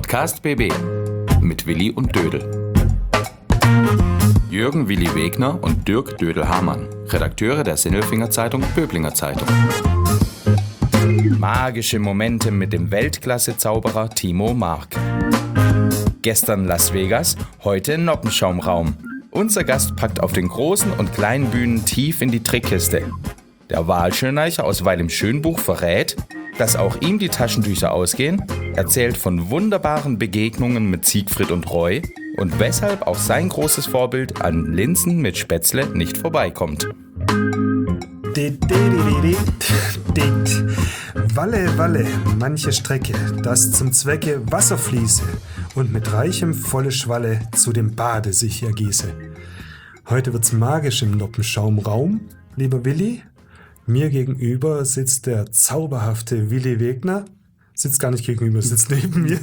Podcast BB mit Willi und Dödel. Jürgen Willi Wegner und Dirk Dödel-Hamann, Redakteure der Sinnelfinger Zeitung Böblinger Zeitung. Magische Momente mit dem Weltklasse-Zauberer Timo Mark. Gestern Las Vegas, heute Noppenschaumraum. Unser Gast packt auf den großen und kleinen Bühnen tief in die Trickkiste. Der Wahlschöneicher aus Weil im Schönbuch verrät, dass auch ihm die Taschentücher ausgehen, erzählt von wunderbaren Begegnungen mit Siegfried und Roy und weshalb auch sein großes Vorbild an Linsen mit Spätzle nicht vorbeikommt. Walle, Walle, manche Strecke, das zum Zwecke Wasser fließe und mit reichem volle Schwalle zu dem Bade sich ergieße. Heute wird's magisch im Noppenschaumraum, lieber Willi. Mir gegenüber sitzt der zauberhafte Willi Wegner. Sitzt gar nicht gegenüber, sitzt neben mir.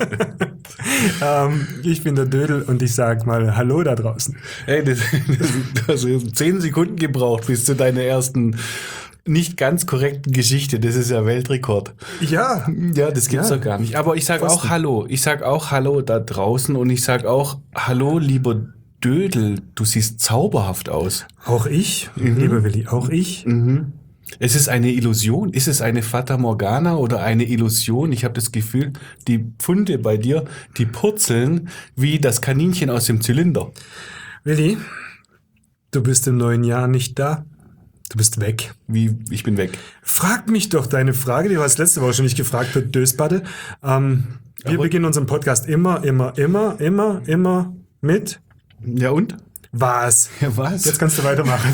Ich bin der Dödel und ich sag mal Hallo da draußen. Hey, du hast 10 Sekunden gebraucht bis zu deiner ersten nicht ganz korrekten Geschichte. Das ist ja Weltrekord. Ja. Ja, das gibt's doch gar nicht. Aber ich sag auch Hallo. Ich sag auch Hallo da draußen und ich sag auch Hallo, lieber Dödel. Du siehst zauberhaft aus. Auch ich, lieber Willi, auch ich. Mhm. Es ist eine Illusion. Ist es eine Fata Morgana oder eine Illusion? Ich habe das Gefühl, die Pfunde bei dir, die purzeln wie das Kaninchen aus dem Zylinder. Willi, du bist im neuen Jahr nicht da. Du bist weg. Wie? Ich bin weg. Frag mich doch deine Frage, die du hast letzte Woche schon nicht gefragt, für Dösbaddel. Wir beginnen unseren Podcast immer mit... Ja und? Was? Ja, was? Jetzt kannst du weitermachen.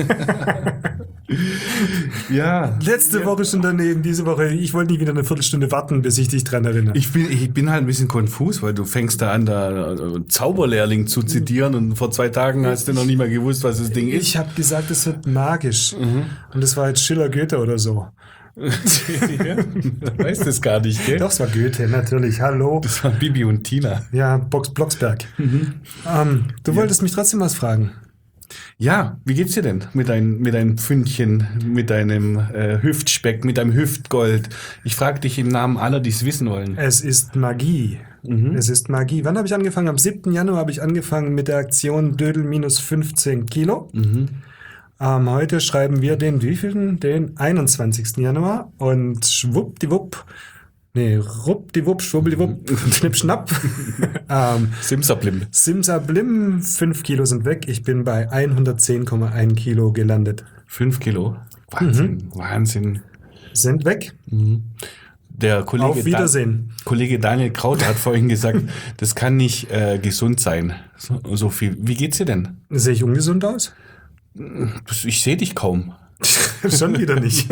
Ja. Letzte Woche schon daneben, diese Woche. Ich wollte nie wieder eine Viertelstunde warten, bis ich dich dran erinnere. Ich bin halt ein bisschen konfus, weil du fängst da an, da Zauberlehrling zu zitieren und vor 2 Tagen hast du noch nicht mal gewusst, was das Ding ist. Ich habe gesagt, es wird magisch. Und das war jetzt Schiller Goethe oder so. Ja, weißt das gar nicht, gell? Doch, es war Goethe, natürlich. Hallo. Das waren Bibi und Tina. Ja, Blocksberg. Du wolltest mich trotzdem was fragen. Ja, wie geht's dir denn mit deinem Pfündchen, mit deinem Hüftspeck, mit deinem Hüftgold? Ich frage dich im Namen aller, die es wissen wollen. Es ist Magie. Es ist Magie. Wann habe ich angefangen? Am 7. Januar habe ich angefangen mit der Aktion Dödel minus 15 Kilo. Heute schreiben wir den wievielten? Den 21. Januar. Und schwuppdiwupp. Nee, ruppdiwupp, schwuppdiwupp, schnipp, schnapp. Simsablim. Simsablim, 5 Kilo sind weg. Ich bin bei 110,1 Kilo gelandet. 5 Kilo? Wahnsinn, Wahnsinn. Sind weg. Der Kollege Auf Wiedersehen. Kollege Daniel Kraut hat vorhin gesagt, das kann nicht gesund sein. So viel. Wie geht's dir denn? Sehe ich ungesund aus? Ich sehe dich kaum. Schon wieder nicht.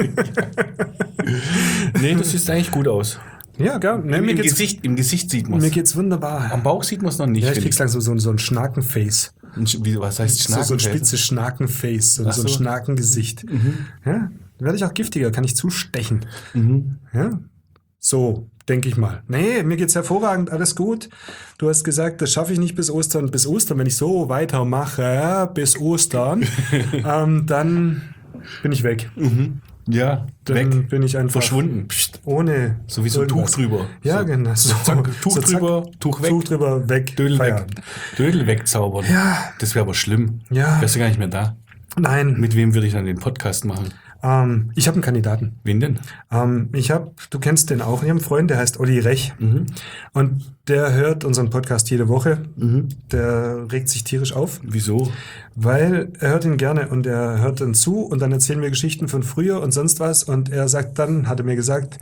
Nee, das sieht eigentlich gut aus. Ja, gell? Nee, Im Gesicht sieht man es. Mir geht's wunderbar. Am Bauch sieht man es noch nicht. Ja, ich krieg's langsam so ein Schnakenface. Was heißt Schnaken? So ein spitzes Schnakenface, so ein Schnakengesicht. Ja, werde ich auch giftiger, kann ich zustechen. Ja, so, denke ich mal. Nee, mir geht's hervorragend, alles gut. Du hast gesagt, das schaffe ich nicht bis Ostern. Bis Ostern, wenn ich so weitermache, bis Ostern, dann bin ich weg. Ja, dann weg. Bin ich einfach verschwunden. Ohne so wie so ein Tuch drüber. Ja, so. genau. So, zack, Tuch drüber, Tuch weg. Tuch drüber, weg. Dödel weg. Dödel wegzaubern. Ja. Das wäre aber schlimm. Ja. Wärst du gar nicht mehr da. Nein. Mit wem würde ich dann den Podcast machen? Ich habe einen Kandidaten. Wen denn? Du kennst den auch. Ich habe einen Freund, der heißt Olli Rech. Und der hört unseren Podcast jede Woche. Der regt sich tierisch auf. Wieso? Weil er hört ihn gerne und er hört dann zu und dann erzählen wir Geschichten von früher und sonst was. Und er sagt dann, hat er mir gesagt,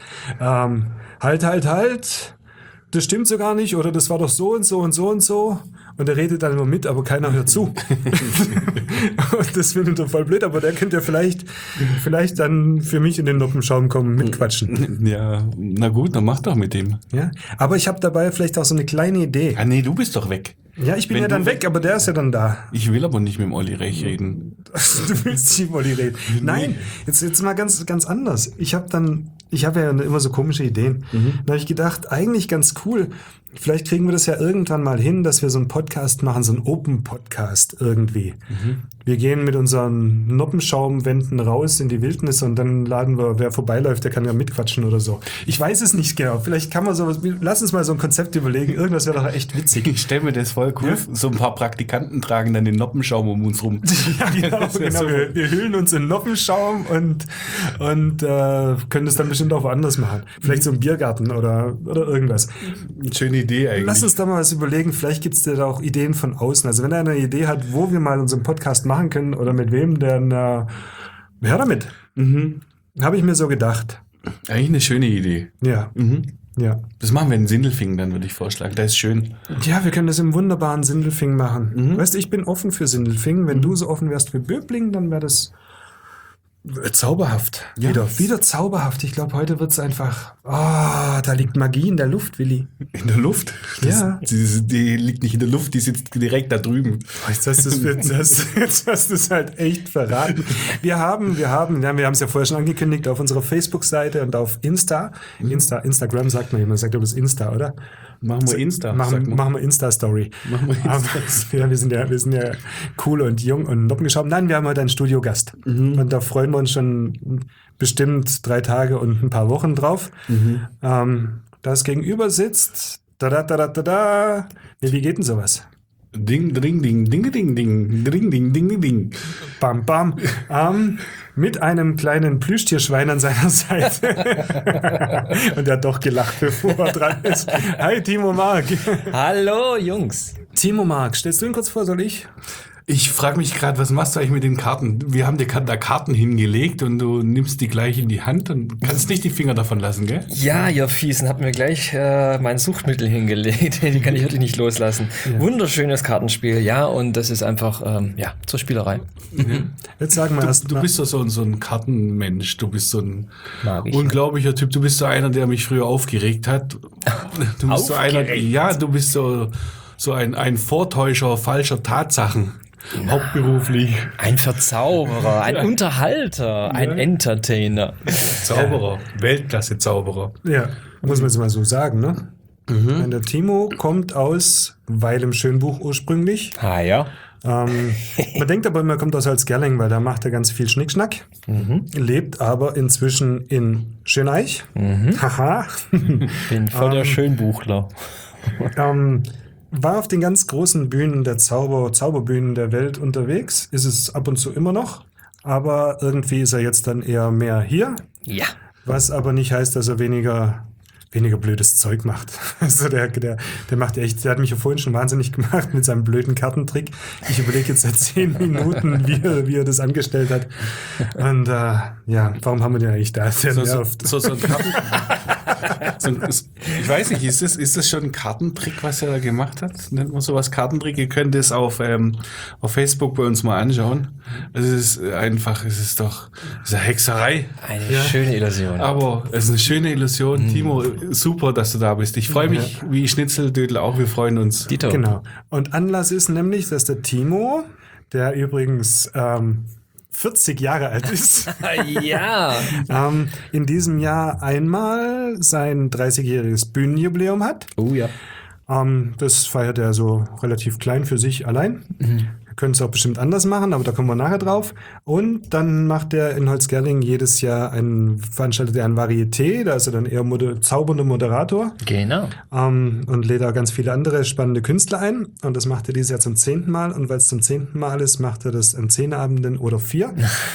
halt. Das stimmt so gar nicht oder das war doch so und so und so und so. Und er redet dann immer mit, aber keiner hört zu. Und das findet er voll blöd, aber der könnte ja vielleicht dann für mich in den Noppenschaum kommen, mitquatschen. Ja, na gut, dann mach doch mit dem. Ja, aber ich habe dabei vielleicht auch so eine kleine Idee. Ah nee, du bist doch weg. Ja, ich bin ja dann weg, aber der ist ja dann da. Ich will aber nicht mit dem Olli Rech reden. Du willst nicht mit Olli reden. Nein, jetzt mal ganz anders. Ich habe ja immer so komische Ideen. Da habe ich gedacht, eigentlich ganz cool, Vielleicht kriegen wir das ja irgendwann mal hin, dass wir so einen Podcast machen, so einen Open-Podcast irgendwie. Wir gehen mit unseren Noppenschaumwänden raus in die Wildnis und dann laden wir, wer vorbeiläuft, der kann ja mitquatschen oder so. Ich weiß es nicht genau. Vielleicht kann man sowas, lass uns mal so ein Konzept überlegen. Irgendwas wäre doch echt witzig. Ich stelle mir das voll cool. Ja? So ein paar Praktikanten tragen dann den Noppenschaum um uns rum. Ja, genau. Wir hüllen uns in Noppenschaum und können das dann bestimmt auch woanders machen. Vielleicht so im Biergarten oder irgendwas. Schöne Idee eigentlich. Lass uns da mal was überlegen. Vielleicht gibt es da auch Ideen von außen. Also wenn einer eine Idee hat, wo wir mal unseren Podcast machen können oder mit wem, dann her damit. Habe ich mir so gedacht. Eigentlich eine schöne Idee. Ja. Ja. Das machen wir in Sindelfingen, dann würde ich vorschlagen. Das ist schön. Ja, wir können das im wunderbaren Sindelfingen machen. Weißt du, ich bin offen für Sindelfingen. Wenn du so offen wärst für Böblingen, dann wäre das zauberhaft. Ja. Wieder zauberhaft. Ich glaube, heute wird es einfach, da liegt Magie in der Luft, Willi. In der Luft? Ja. Die liegt nicht in der Luft, die sitzt direkt da drüben. Jetzt hast du es halt echt verraten. Wir haben es ja vorher schon angekündigt auf unserer Facebook-Seite und auf Instagram sagt man immer, sagt das Insta, oder? Machen wir Insta. Machen wir Insta-Story. Ja, wir sind ja cool und jung und noppengeschaut. Nein, wir haben heute einen Studiogast. Und da freuen wir uns schon bestimmt 3 Tage und ein paar Wochen drauf. Das gegenüber sitzt. Nee, wie geht denn sowas? Ding, ding, ding, ding, ding, ding, ding, ding, ding, ding. Bam, bam. Mit einem kleinen Plüschtierschwein an seiner Seite. Und er hat doch gelacht, bevor er dran ist. Hi, Timo Mark. Hallo, Jungs. Timo Mark, stellst du ihn kurz vor, soll ich? Ich frage mich gerade, was machst du eigentlich mit den Karten? Wir haben dir da Karten hingelegt und du nimmst die gleich in die Hand und kannst nicht die Finger davon lassen, gell? Ja, ihr Fiesen, habt mir gleich mein Suchtmittel hingelegt. Die kann ich wirklich nicht loslassen. Ja. Wunderschönes Kartenspiel, ja, und das ist einfach, zur Spielerei. Jetzt sagen wir erst. Du bist doch so ein Kartenmensch. Du bist so ein unglaublicher Typ. Du bist so einer, der mich früher aufgeregt hat. Du bist so einer, ja, du bist so ein Vortäuscher falscher Tatsachen. Ja. Hauptberuflich. Ein Verzauberer, ein Unterhalter, ein Entertainer. Zauberer, Weltklasse-Zauberer. Ja, muss man jetzt mal so sagen, ne? Der Timo kommt aus Weil im Schönbuch ursprünglich. Ah ja. Man denkt aber immer, er kommt aus Holzgerling, weil da macht er ganz viel Schnickschnack. Lebt aber inzwischen in Schöneich. Haha. Bin voll der Schönbuchler. War auf den ganz großen Bühnen der Zauberbühnen der Welt unterwegs, ist es ab und zu immer noch, aber irgendwie ist er jetzt dann eher mehr hier. Ja. Was aber nicht heißt, dass er weniger blödes Zeug macht. Also der macht echt, der hat mich ja vorhin schon wahnsinnig gemacht mit seinem blöden Kartentrick. Ich überlege jetzt seit 10 Minuten, wie er das angestellt hat. Und warum haben wir den eigentlich da? Der nervt. So ein Karten ich weiß nicht, ist das schon ein Kartentrick, was er da gemacht hat? Nennt man sowas Kartentrick? Ihr könnt es auf Facebook bei uns mal anschauen. Es ist einfach, es ist eine Hexerei. Eine schöne Illusion. Aber es ist eine schöne Illusion. Timo, super, dass du da bist. Ich freue mich, wie Schnitzeldödel auch. Wir freuen uns. Dito. Genau. Und Anlass ist nämlich, dass der Timo, der übrigens 40 Jahre alt ist, ja. In diesem Jahr einmal sein 30-jähriges Bühnenjubiläum hat. Oh ja. Das feiert er so relativ klein für sich allein. Wir können es auch bestimmt anders machen, aber da kommen wir nachher drauf. Und dann macht er in Holzgerling jedes Jahr veranstaltet er ein Varieté, da ist er dann eher zaubernder Moderator. Genau. Und lädt auch ganz viele andere spannende Künstler ein. Und das macht er dieses Jahr zum 10. Mal. Und weil es zum 10. Mal ist, macht er das an 10 Abenden oder 4.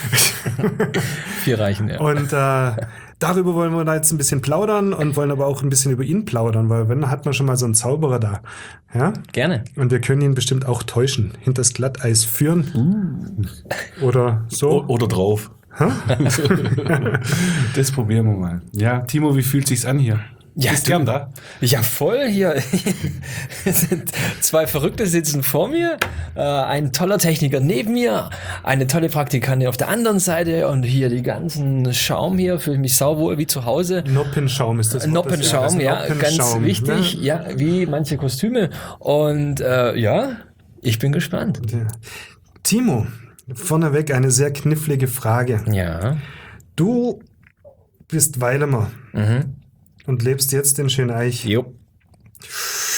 4 reichen, ja. Und darüber wollen wir da jetzt ein bisschen plaudern und wollen aber auch ein bisschen über ihn plaudern, weil wenn hat man schon mal so einen Zauberer da. Ja? Gerne. Und wir können ihn bestimmt auch täuschen, hinters Glatteis führen. Oder so. Oder drauf. Das probieren wir mal. Ja, Timo, wie fühlt sich's an hier? Ja, bist gern da? Ja, voll hier. Es sind 2 Verrückte sitzen vor mir, ein toller Techniker neben mir, eine tolle Praktikantin auf der anderen Seite und hier die ganzen Schaum hier, fühle mich sauwohl wie zu Hause. Noppenschaum ist das Wort. Noppenschaum, ja, ganz wichtig, ja, wie manche Kostüme. Und ich bin gespannt. Ja. Timo, vorneweg eine sehr knifflige Frage. Ja. Du bist Weilemer. Und lebst jetzt in Schöneich. Jo.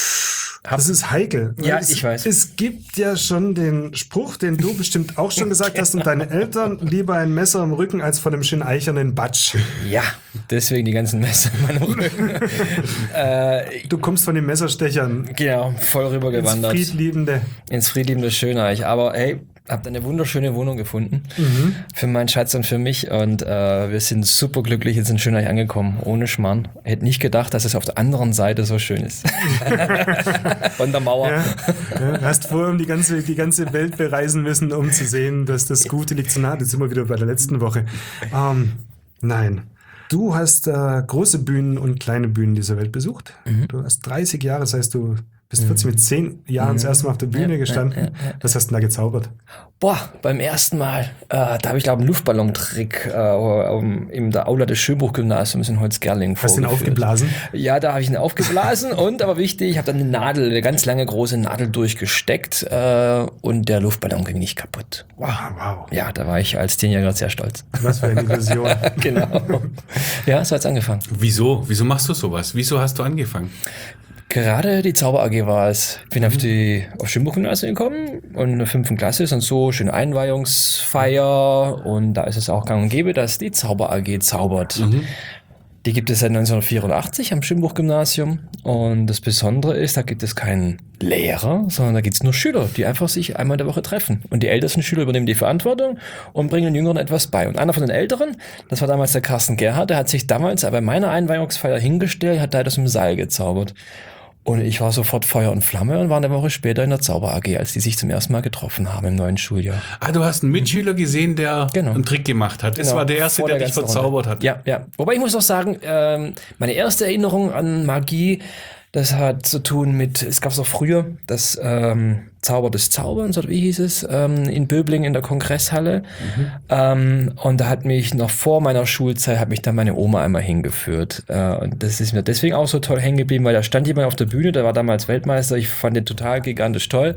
Das ist heikel. Ja, ich weiß. Es gibt ja schon den Spruch, den du bestimmt auch schon gesagt hast und deine Eltern, lieber ein Messer im Rücken als von einem schönen eichernen Batsch. Ja, deswegen die ganzen Messer in meinem Rücken. Du kommst von den Messerstechern Genau, voll rübergewandert. Ins friedliebende Schöneich. Aber hey, habt eine wunderschöne Wohnung gefunden für meinen Schatz und für mich und wir sind super glücklich jetzt in Schöneich angekommen, ohne Schmarrn. Hätte nicht gedacht, dass es auf der anderen Seite so schön ist. Von der Mauer. Ja, hast vorher die ganze Welt bereisen müssen, um zu sehen, dass das Gute liegt so nah. Jetzt sind wir wieder bei der letzten Woche. Nein. Du hast große Bühnen und kleine Bühnen dieser Welt besucht. Du hast 30 Jahre, das heißt, du bist 40 mit 10 Jahren das erste Mal auf der Bühne gestanden. Was hast du da gezaubert? Boah, beim ersten Mal, da habe ich glaube einen Luftballontrick in der Aula des Schönbuch-Gymnasiums in Holzgerling vorgeführt. Hast du ihn aufgeblasen? Ja, da habe ich ihn aufgeblasen und, aber wichtig, ich habe dann eine ganz lange große Nadel durchgesteckt und der Luftballon ging nicht kaputt. Wow. Ja, da war ich als 10-Jähriger sehr stolz. Was für eine Illusion. Genau. Ja, so hat's angefangen. Wieso? Wieso machst du sowas? Wieso hast du angefangen? Gerade die Zauber AG war es. Ich bin auf Schönbuch-Gymnasium gekommen und in der 5. Klasse ist dann so schöne Einweihungsfeier und da ist es auch gang und gäbe, dass die Zauber AG zaubert. Die gibt es seit 1984 am Schönbuch-Gymnasium und das Besondere ist, da gibt es keinen Lehrer, sondern da gibt es nur Schüler, die einfach sich einmal in der Woche treffen. Und die ältesten Schüler übernehmen die Verantwortung und bringen den Jüngeren etwas bei. Und einer von den Älteren, das war damals der Carsten Gerhardt, der hat sich damals bei meiner Einweihungsfeier hingestellt, hat da das im Seil gezaubert. Und ich war sofort Feuer und Flamme und war eine Woche später in der Zauber AG, als die sich zum ersten Mal getroffen haben im neuen Schuljahr. Ah, du hast einen Mitschüler gesehen, der einen Trick gemacht hat. Das war der Erste, der dich verzaubert hat. Ja. Wobei ich muss auch sagen, meine erste Erinnerung an Magie, das hat zu tun mit, es gab es auch früher, das Zauber des Zauberns, oder wie hieß es, in Böblingen in der Kongresshalle. Und da hat mich noch vor meiner Schulzeit, hat mich dann meine Oma einmal hingeführt. Und das ist mir deswegen auch so toll hängen geblieben, weil da stand jemand auf der Bühne, der war damals Weltmeister, ich fand den total gigantisch toll.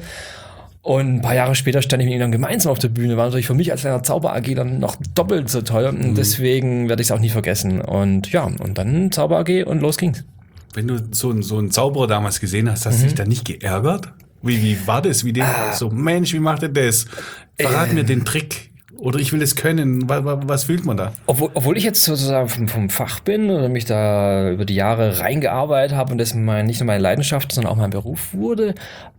Und ein paar Jahre später stand ich mit ihm dann gemeinsam auf der Bühne, war natürlich für mich als kleiner Zauber-AG dann noch doppelt so toll. Und deswegen werde ich es auch nie vergessen. Und ja, und dann Zauber-AG und los ging's. Wenn du so einen Zauberer damals gesehen hast du dich da nicht geärgert? Wie war das? So, Mensch, wie macht er das? Verrat mir den Trick. Oder ich will es können. Was fühlt man da? Obwohl ich jetzt sozusagen vom Fach bin oder mich da über die Jahre reingearbeitet habe und das nicht nur meine Leidenschaft, sondern auch mein Beruf wurde,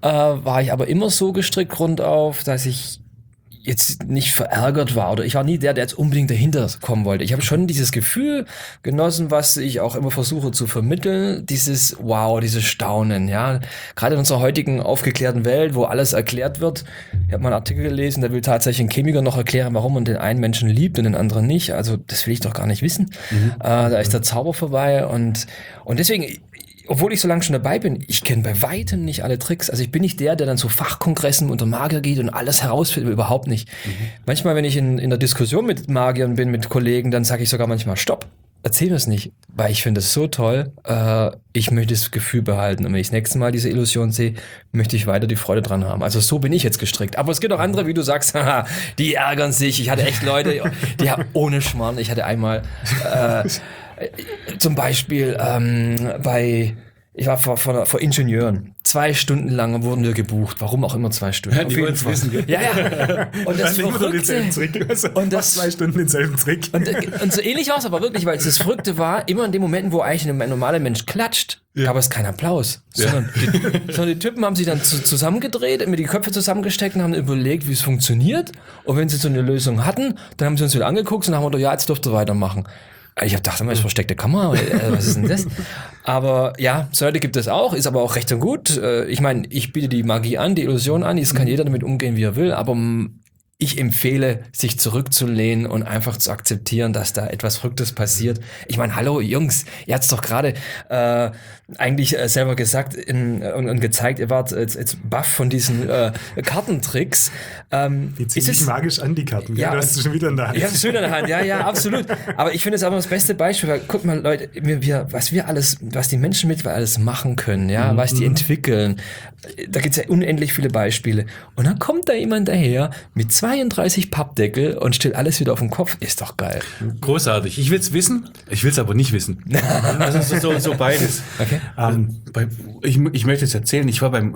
war ich aber immer so gestrickt grundauf, dass ich jetzt nicht verärgert war oder ich war nie der jetzt unbedingt dahinter kommen wollte. Ich habe schon dieses Gefühl genossen, was ich auch immer versuche zu vermitteln, dieses Wow, dieses Staunen, ja. Gerade in unserer heutigen aufgeklärten Welt, wo alles erklärt wird. Ich habe mal einen Artikel gelesen, der will tatsächlich ein Chemiker noch erklären, warum man den einen Menschen liebt und den anderen nicht. Also das will ich doch gar nicht wissen. Da ist der Zauber vorbei und deswegen, obwohl ich so lange schon dabei bin, ich kenne bei weitem nicht alle Tricks. Also ich bin nicht der dann zu Fachkongressen unter Magier geht und alles herausfindet, überhaupt nicht. Manchmal, wenn ich in der Diskussion mit Magiern bin, mit Kollegen, dann sage ich sogar manchmal, stopp, erzähl mir es nicht, weil ich finde es so toll. Ich möchte das Gefühl behalten und wenn ich das nächste Mal diese Illusion sehe, möchte ich weiter die Freude dran haben. Also so bin ich jetzt gestrickt. Aber es gibt auch andere, wie du sagst, die ärgern sich. Ich hatte echt Leute, die haben ohne Schmarrn. Ich hatte einmal zum Beispiel ich war vor Ingenieuren. 2 Stunden lang wurden wir gebucht. Warum auch immer 2 Stunden. Ja, die wollen es wissen. Ja. Und das Verrückte. Und das 2 Stunden denselben Trick. Und so ähnlich war es aber wirklich, weil das Verrückte war, immer in dem Moment, wo eigentlich ein normaler Mensch klatscht, gab es keinen Applaus. Sondern die Typen haben sich dann zusammengedreht, mit die Köpfe zusammengesteckt und haben überlegt, wie es funktioniert. Und wenn sie so eine Lösung hatten, dann haben sie uns wieder angeguckt und haben gesagt, ja, jetzt dürft ihr weitermachen. Ich habe gedacht, das ist versteckte Kamera, was ist denn das? Aber ja, so Leute gibt es auch, ist aber auch recht und gut. Ich meine, ich biete die Magie an, die Illusion an, jetzt kann jeder damit umgehen, wie er will, aber ich empfehle, sich zurückzulehnen und einfach zu akzeptieren, dass da etwas Verrücktes passiert. Ich meine, hallo Jungs, ihr habt's doch gerade eigentlich selber gesagt und gezeigt, ihr wart jetzt baff von diesen Kartentricks. Die ziehen sich magisch an, die Karten. Ja, du hast es schon wieder in der Hand. Ich habe es schon in der Hand, ja, absolut. Aber ich finde es aber das beste Beispiel, weil guck mal, Leute, was die Menschen mittlerweile alles machen können, ja, was die entwickeln. Da gibt's ja unendlich viele Beispiele. Und dann kommt da jemand daher mit 2 32 Pappdeckel und stellt alles wieder auf den Kopf. Ist doch geil. Großartig. Ich will es wissen, ich will es aber nicht wissen. Also so beides. Okay. Ich möchte es erzählen, ich war beim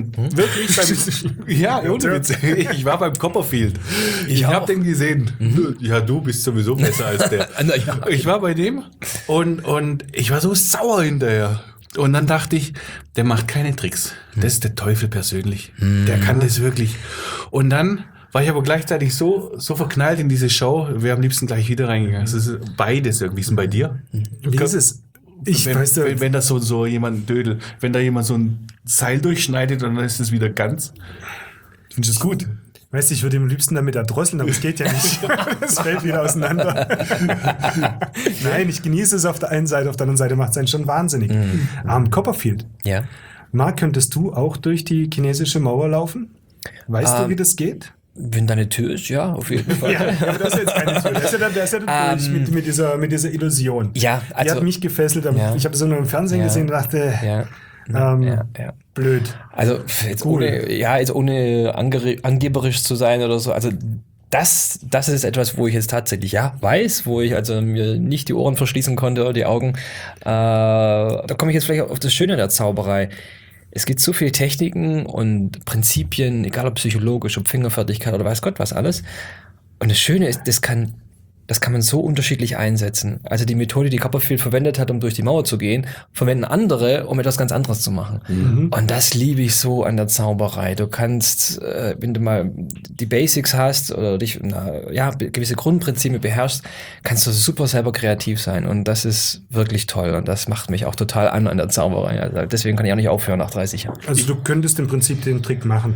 ja, ohne Witz. Ich war beim Copperfield. Ich habe den gesehen. Ja, du bist sowieso besser als der. Ich war bei dem und ich war so sauer hinterher. Und dann dachte ich, der macht keine Tricks. Das ist der Teufel persönlich. Der kann das wirklich. Und dann war ich aber gleichzeitig so verknallt in diese Show, wäre am liebsten gleich wieder reingegangen. Es ist beides irgendwie. Ist denn bei dir? Wie ist es? Wenn da so jemand Dödel, wenn da jemand so ein Seil durchschneidet und dann ist es wieder ganz. Findest du es gut? Weißt du, ich würde ihm am liebsten damit erdrosseln, aber es geht ja nicht. Es fällt wieder auseinander. Nein, ich genieße es auf der einen Seite, auf der anderen Seite macht es einen schon wahnsinnig. Copperfield. Ja. Marc, könntest du auch durch die chinesische Mauer laufen? Weißt du, wie das geht? Wenn da eine Tür ist, ja, auf jeden Fall. Ja, aber das ist jetzt keine Tür. Das ist ja durch mit dieser Illusion. Ja, also, die hat mich gefesselt, aber ich habe das nur im Fernsehen gesehen und dachte, blöd. Also jetzt ohne angeberisch zu sein oder so, also das ist etwas, wo ich jetzt tatsächlich weiß, wo ich also mir nicht die Ohren verschließen konnte oder die Augen. Da komme ich jetzt vielleicht auf das Schöne der Zauberei. Es gibt so viele Techniken und Prinzipien, egal ob psychologisch, ob Fingerfertigkeit oder weiß Gott was alles. Und das Schöne ist, das kann man so unterschiedlich einsetzen. Also die Methode, die Copperfield verwendet hat, um durch die Mauer zu gehen, verwenden andere, um etwas ganz anderes zu machen. Und das liebe ich so an der Zauberei. Du kannst, wenn du mal die Basics hast oder dich gewisse Grundprinzipien beherrschst, kannst du super selber kreativ sein. Und das ist wirklich toll. Und das macht mich auch total an der Zauberei. Also deswegen kann ich auch nicht aufhören nach 30 Jahren. Also du könntest im Prinzip den Trick machen.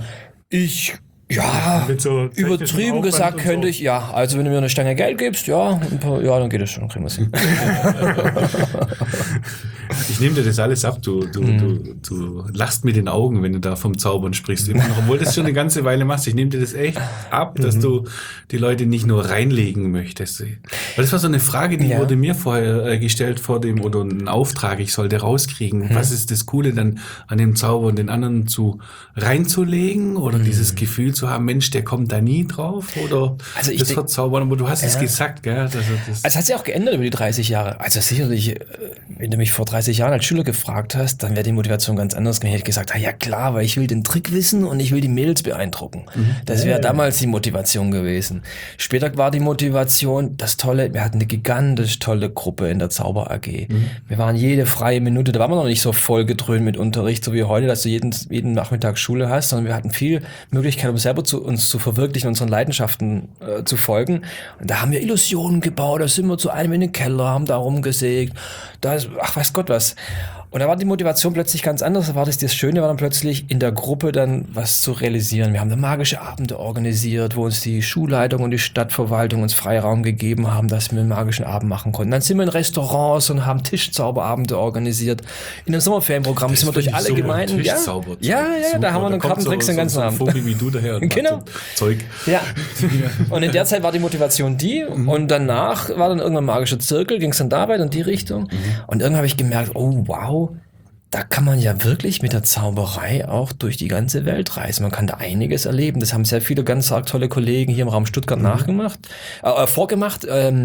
Mit so übertrieben gesagt könnte ich, also wenn du mir eine Stange Geld gibst, dann geht es schon, kriegen wir es hin. Ich nehme dir das alles ab, du lachst mit den Augen, wenn du da vom Zaubern sprichst, immer noch, obwohl du das schon eine ganze Weile machst. Ich nehme dir das echt ab, dass du die Leute nicht nur reinlegen möchtest. Weil das war so eine Frage, die wurde mir vorher gestellt oder ein Auftrag, ich sollte rauskriegen, was ist das Coole dann an dem Zauber und den anderen reinzulegen oder dieses Gefühl zu haben, Mensch, der kommt da nie drauf oder also das verzaubern, aber du hast es gesagt, gell? Also es hat sich auch geändert über die 30 Jahre. Also sicherlich, wenn du mich vor 30 Jahren als Schüler gefragt hast, dann wäre die Motivation ganz anders gewesen. Ich hätte gesagt, ja klar, weil ich will den Trick wissen und ich will die Mädels beeindrucken. Das wäre damals die Motivation gewesen. Später war die Motivation das Tolle, wir hatten eine gigantisch tolle Gruppe in der Zauber AG. Wir waren jede freie Minute, da waren wir noch nicht so voll gedröhnt mit Unterricht, so wie heute, dass du jeden Nachmittag Schule hast, sondern wir hatten viel Möglichkeit, um selber uns zu verwirklichen, unseren Leidenschaften zu folgen. Und da haben wir Illusionen gebaut, da sind wir zu einem in den Keller, haben da rumgesägt, weiß Gott was. Und da war die Motivation plötzlich ganz anders. Da war das Schöne, war dann plötzlich in der Gruppe dann was zu realisieren. Wir haben dann magische Abende organisiert, wo uns die Schulleitung und die Stadtverwaltung uns Freiraum gegeben haben, dass wir einen magischen Abend machen konnten. Dann sind wir in Restaurants und haben Tischzauberabende organisiert. In einem Sommerferienprogramm sind wir durch alle Gemeinden. Da haben wir einen Kartentricks den ganzen Abend. Vogel wie du daher. Genau. Zeug. Ja. Und in der Zeit war die Motivation und danach war dann irgendwann ein magischer Zirkel, ging es dann da weiter in die Richtung. Und irgendwann habe ich gemerkt, oh wow, da kann man ja wirklich mit der Zauberei auch durch die ganze Welt reisen. Man kann da einiges erleben. Das haben sehr viele ganz tolle Kollegen hier im Raum Stuttgart vorgemacht,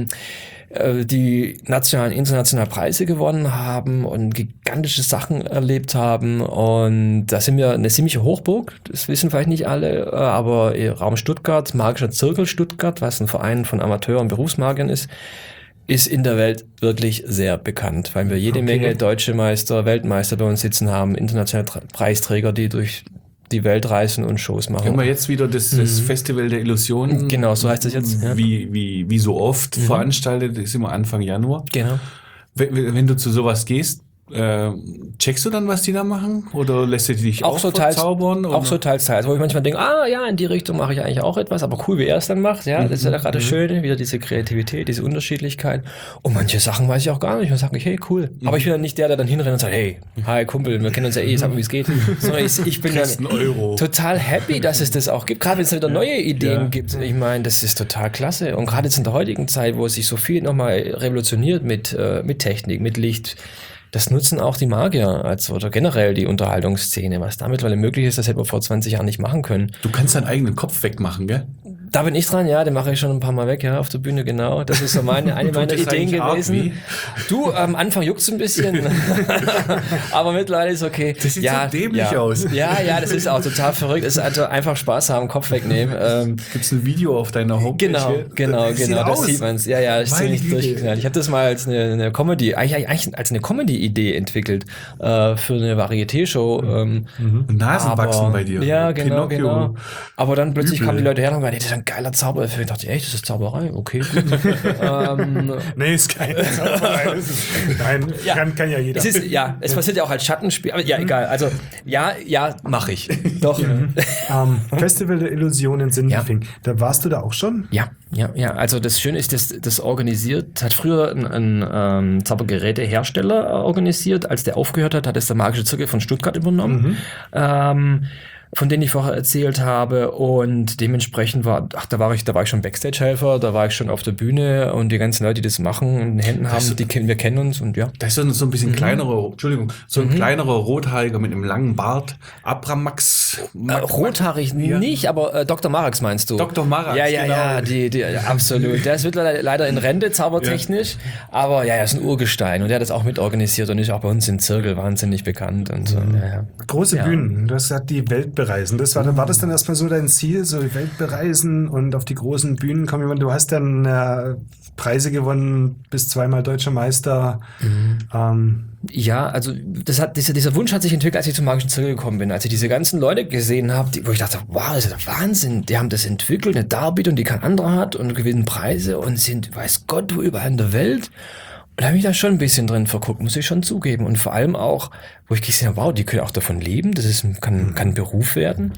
die nationalen, internationalen Preise gewonnen haben und gigantische Sachen erlebt haben. Und da sind wir eine ziemliche Hochburg. Das wissen vielleicht nicht alle, aber Raum Stuttgart, Magischer Zirkel Stuttgart, was ein Verein von Amateur- und Berufsmagiern ist in der Welt wirklich sehr bekannt, weil wir jede Menge deutsche Meister, Weltmeister bei uns sitzen haben, internationale Preisträger, die durch die Welt reisen und Shows machen. Haben wir jetzt wieder das Festival der Illusionen. Genau, so heißt das jetzt. Ja. Wie so oft veranstaltet, ist immer Anfang Januar. Genau. Wenn du zu sowas gehst, checkst du dann, was die da machen? Oder lässt du dich auch so verzaubern? Auch so teils. Wo ich manchmal denke, in die Richtung mache ich eigentlich auch etwas, aber cool, wie er es dann macht. Ja, das ist ja gerade schön, wieder diese Kreativität, diese Unterschiedlichkeit. Und manche Sachen weiß ich auch gar nicht. Man sagt, hey, cool. Aber ich bin dann nicht der dann hinrennt und sagt, hey, hi Kumpel, wir kennen uns ja sag mal, wie es geht. Sondern ich bin dann total happy, dass es das auch gibt. Gerade wenn es wieder neue Ideen gibt. Ich meine, das ist total klasse. Und gerade jetzt in der heutigen Zeit, wo es sich so viel nochmal revolutioniert mit Technik, mit Licht, das nutzen auch die Magier oder generell die Unterhaltungsszene. Was da mittlerweile möglich ist, das hätte man vor 20 Jahren nicht machen können. Du kannst deinen eigenen Kopf wegmachen, gell? Da bin ich dran, ja, den mache ich schon ein paar Mal weg, ja, auf der Bühne, genau. Das ist so eine meiner Ideen gewesen. Du, am Anfang juckt's ein bisschen, aber mittlerweile ist okay. Das sieht so dämlich aus. Ja, das ist auch total verrückt. Es ist also einfach Spaß haben, Kopf wegnehmen. Gibt's ein Video auf deiner Homepage? Genau, das sieht man's. Ja, ist ziemlich durchgeknallt. Ich habe das mal als eine Comedy, eigentlich als eine Comedy-Idee entwickelt, für eine Varieté-Show. Nasenwachsen bei dir. Ja, genau. Aber dann plötzlich kamen die Leute her und gesagt, das ist ein geiler Zaubereffekt. Ich dachte, echt, das ist Zauberei? Okay, gut. Nee, ist keine Zauberei. Kann ja jeder. Es passiert ja auch als Schattenspiel. Aber ja, egal. Also, ja, mache ich. Doch. Festival der Illusionen Sindelfing. Da warst du da auch schon? Ja. Also das Schöne ist, das organisiert, hat früher ein Zaubergerätehersteller organisiert. Als der aufgehört hat es der Magische Zirkel von Stuttgart übernommen. Von denen ich vorher erzählt habe, und dementsprechend da war ich schon Backstage-Helfer, da war ich schon auf der Bühne, und die ganzen Leute, die das machen, in den Händen haben, wir kennen uns, und ja. Das ist so ein bisschen kleinerer, ein kleinerer Rothaariger mit einem langen Bart, Abramax. Rothaarig nicht, aber Dr. Marax meinst du? Dr. Marax, ja, die absolut. Der ist mittlerweile leider in Rente, zaubertechnisch, aber ja, er ist ein Urgestein, und der hat das auch mitorganisiert und ist auch bei uns im Zirkel wahnsinnig bekannt und so. Ja. Große Bühnen, das hat die Welt bereisen. War das dann erstmal so dein Ziel, so die Welt bereisen und auf die großen Bühnen kommen? Du hast dann Preise gewonnen, bist zweimal deutscher Meister. Ja, also dieser Wunsch hat sich entwickelt, als ich zum Magischen Zirkel gekommen bin. Als ich diese ganzen Leute gesehen habe, wo ich dachte, wow, das ist der Wahnsinn. Die haben das entwickelt, eine Darbietung, die kein anderer hat, und gewinnen Preise und sind, weiß Gott, wo überall in der Welt. Und da habe ich da schon ein bisschen drin verguckt, muss ich schon zugeben. Und vor allem auch, wo ich gesehen habe, wow, die können auch davon leben, kann ein Beruf werden.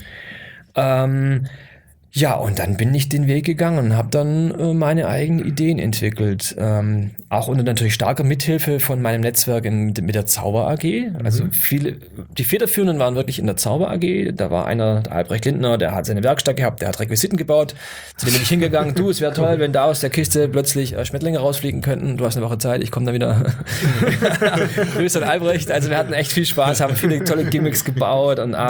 Ja, und dann bin ich den Weg gegangen und habe dann meine eigenen Ideen entwickelt. Auch unter natürlich starker Mithilfe von meinem Netzwerk mit der Zauber AG. Also die Federführenden waren wirklich in der Zauber AG. Da war einer, der Albrecht Lindner, der hat seine Werkstatt gehabt, der hat Requisiten gebaut. Zu dem bin ich hingegangen, du, es wäre toll, wenn da aus der Kiste plötzlich Schmetterlinge rausfliegen könnten. Du hast eine Woche Zeit, ich komme dann wieder. Grüße an Albrecht. Also wir hatten echt viel Spaß, haben viele tolle Gimmicks gebaut, und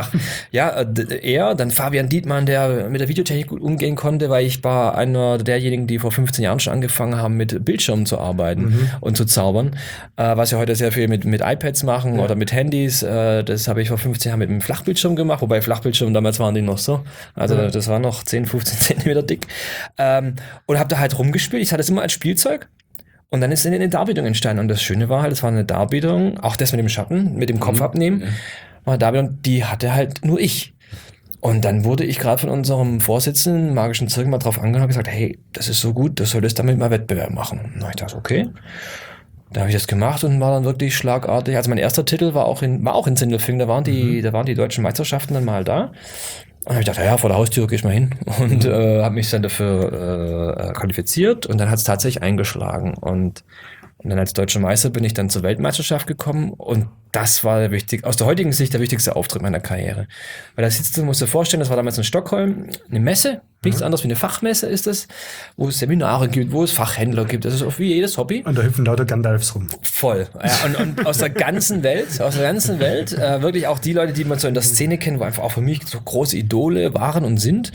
dann Fabian Dietmann, der mit der Videotechnik gut umgehen konnte, weil ich war einer derjenigen, die vor 15 Jahren schon angefangen haben, mit Bildschirmen zu arbeiten und zu zaubern, was wir heute sehr viel mit iPads machen oder mit Handys. Das habe ich vor 15 Jahren mit einem Flachbildschirm gemacht, wobei Flachbildschirme damals waren die noch so. Also das war noch 10, 15 Zentimeter dick. Und habe da halt rumgespielt. Ich hatte es immer als Spielzeug. Und dann ist eine Darbietung entstanden. Und das Schöne war halt, es war eine Darbietung, auch das mit dem Schatten, mit dem Kopf abnehmen, war eine Darbietung, die hatte halt nur ich. Und dann wurde ich gerade von unserem Vorsitzenden im Magischen Zirkel mal drauf angehauen und gesagt, hey, das ist so gut, das solltest damit mal Wettbewerb machen. Und ich dachte, okay. Da habe ich das gemacht und war dann wirklich schlagartig. Also mein erster Titel war auch in Sindelfingen, da waren die deutschen Meisterschaften dann mal da. Und dann habe ich gedacht, ja, vor der Haustür gehe ich mal hin, und habe mich dann dafür qualifiziert, und dann hat es tatsächlich eingeschlagen. Und dann als deutscher Meister bin ich dann zur Weltmeisterschaft gekommen, und das war aus der heutigen Sicht der wichtigste Auftritt meiner Karriere. Weil du musst dir vorstellen, das war damals in Stockholm eine Messe, nichts anderes wie eine Fachmesse ist es, wo es Seminare gibt, wo es Fachhändler gibt, das ist auch wie jedes Hobby. Und da hüpfen lauter Gandalfs rum. Voll. Ja, und aus der ganzen Welt, wirklich auch die Leute, die man so in der Szene kennt, wo einfach auch für mich so große Idole waren und sind.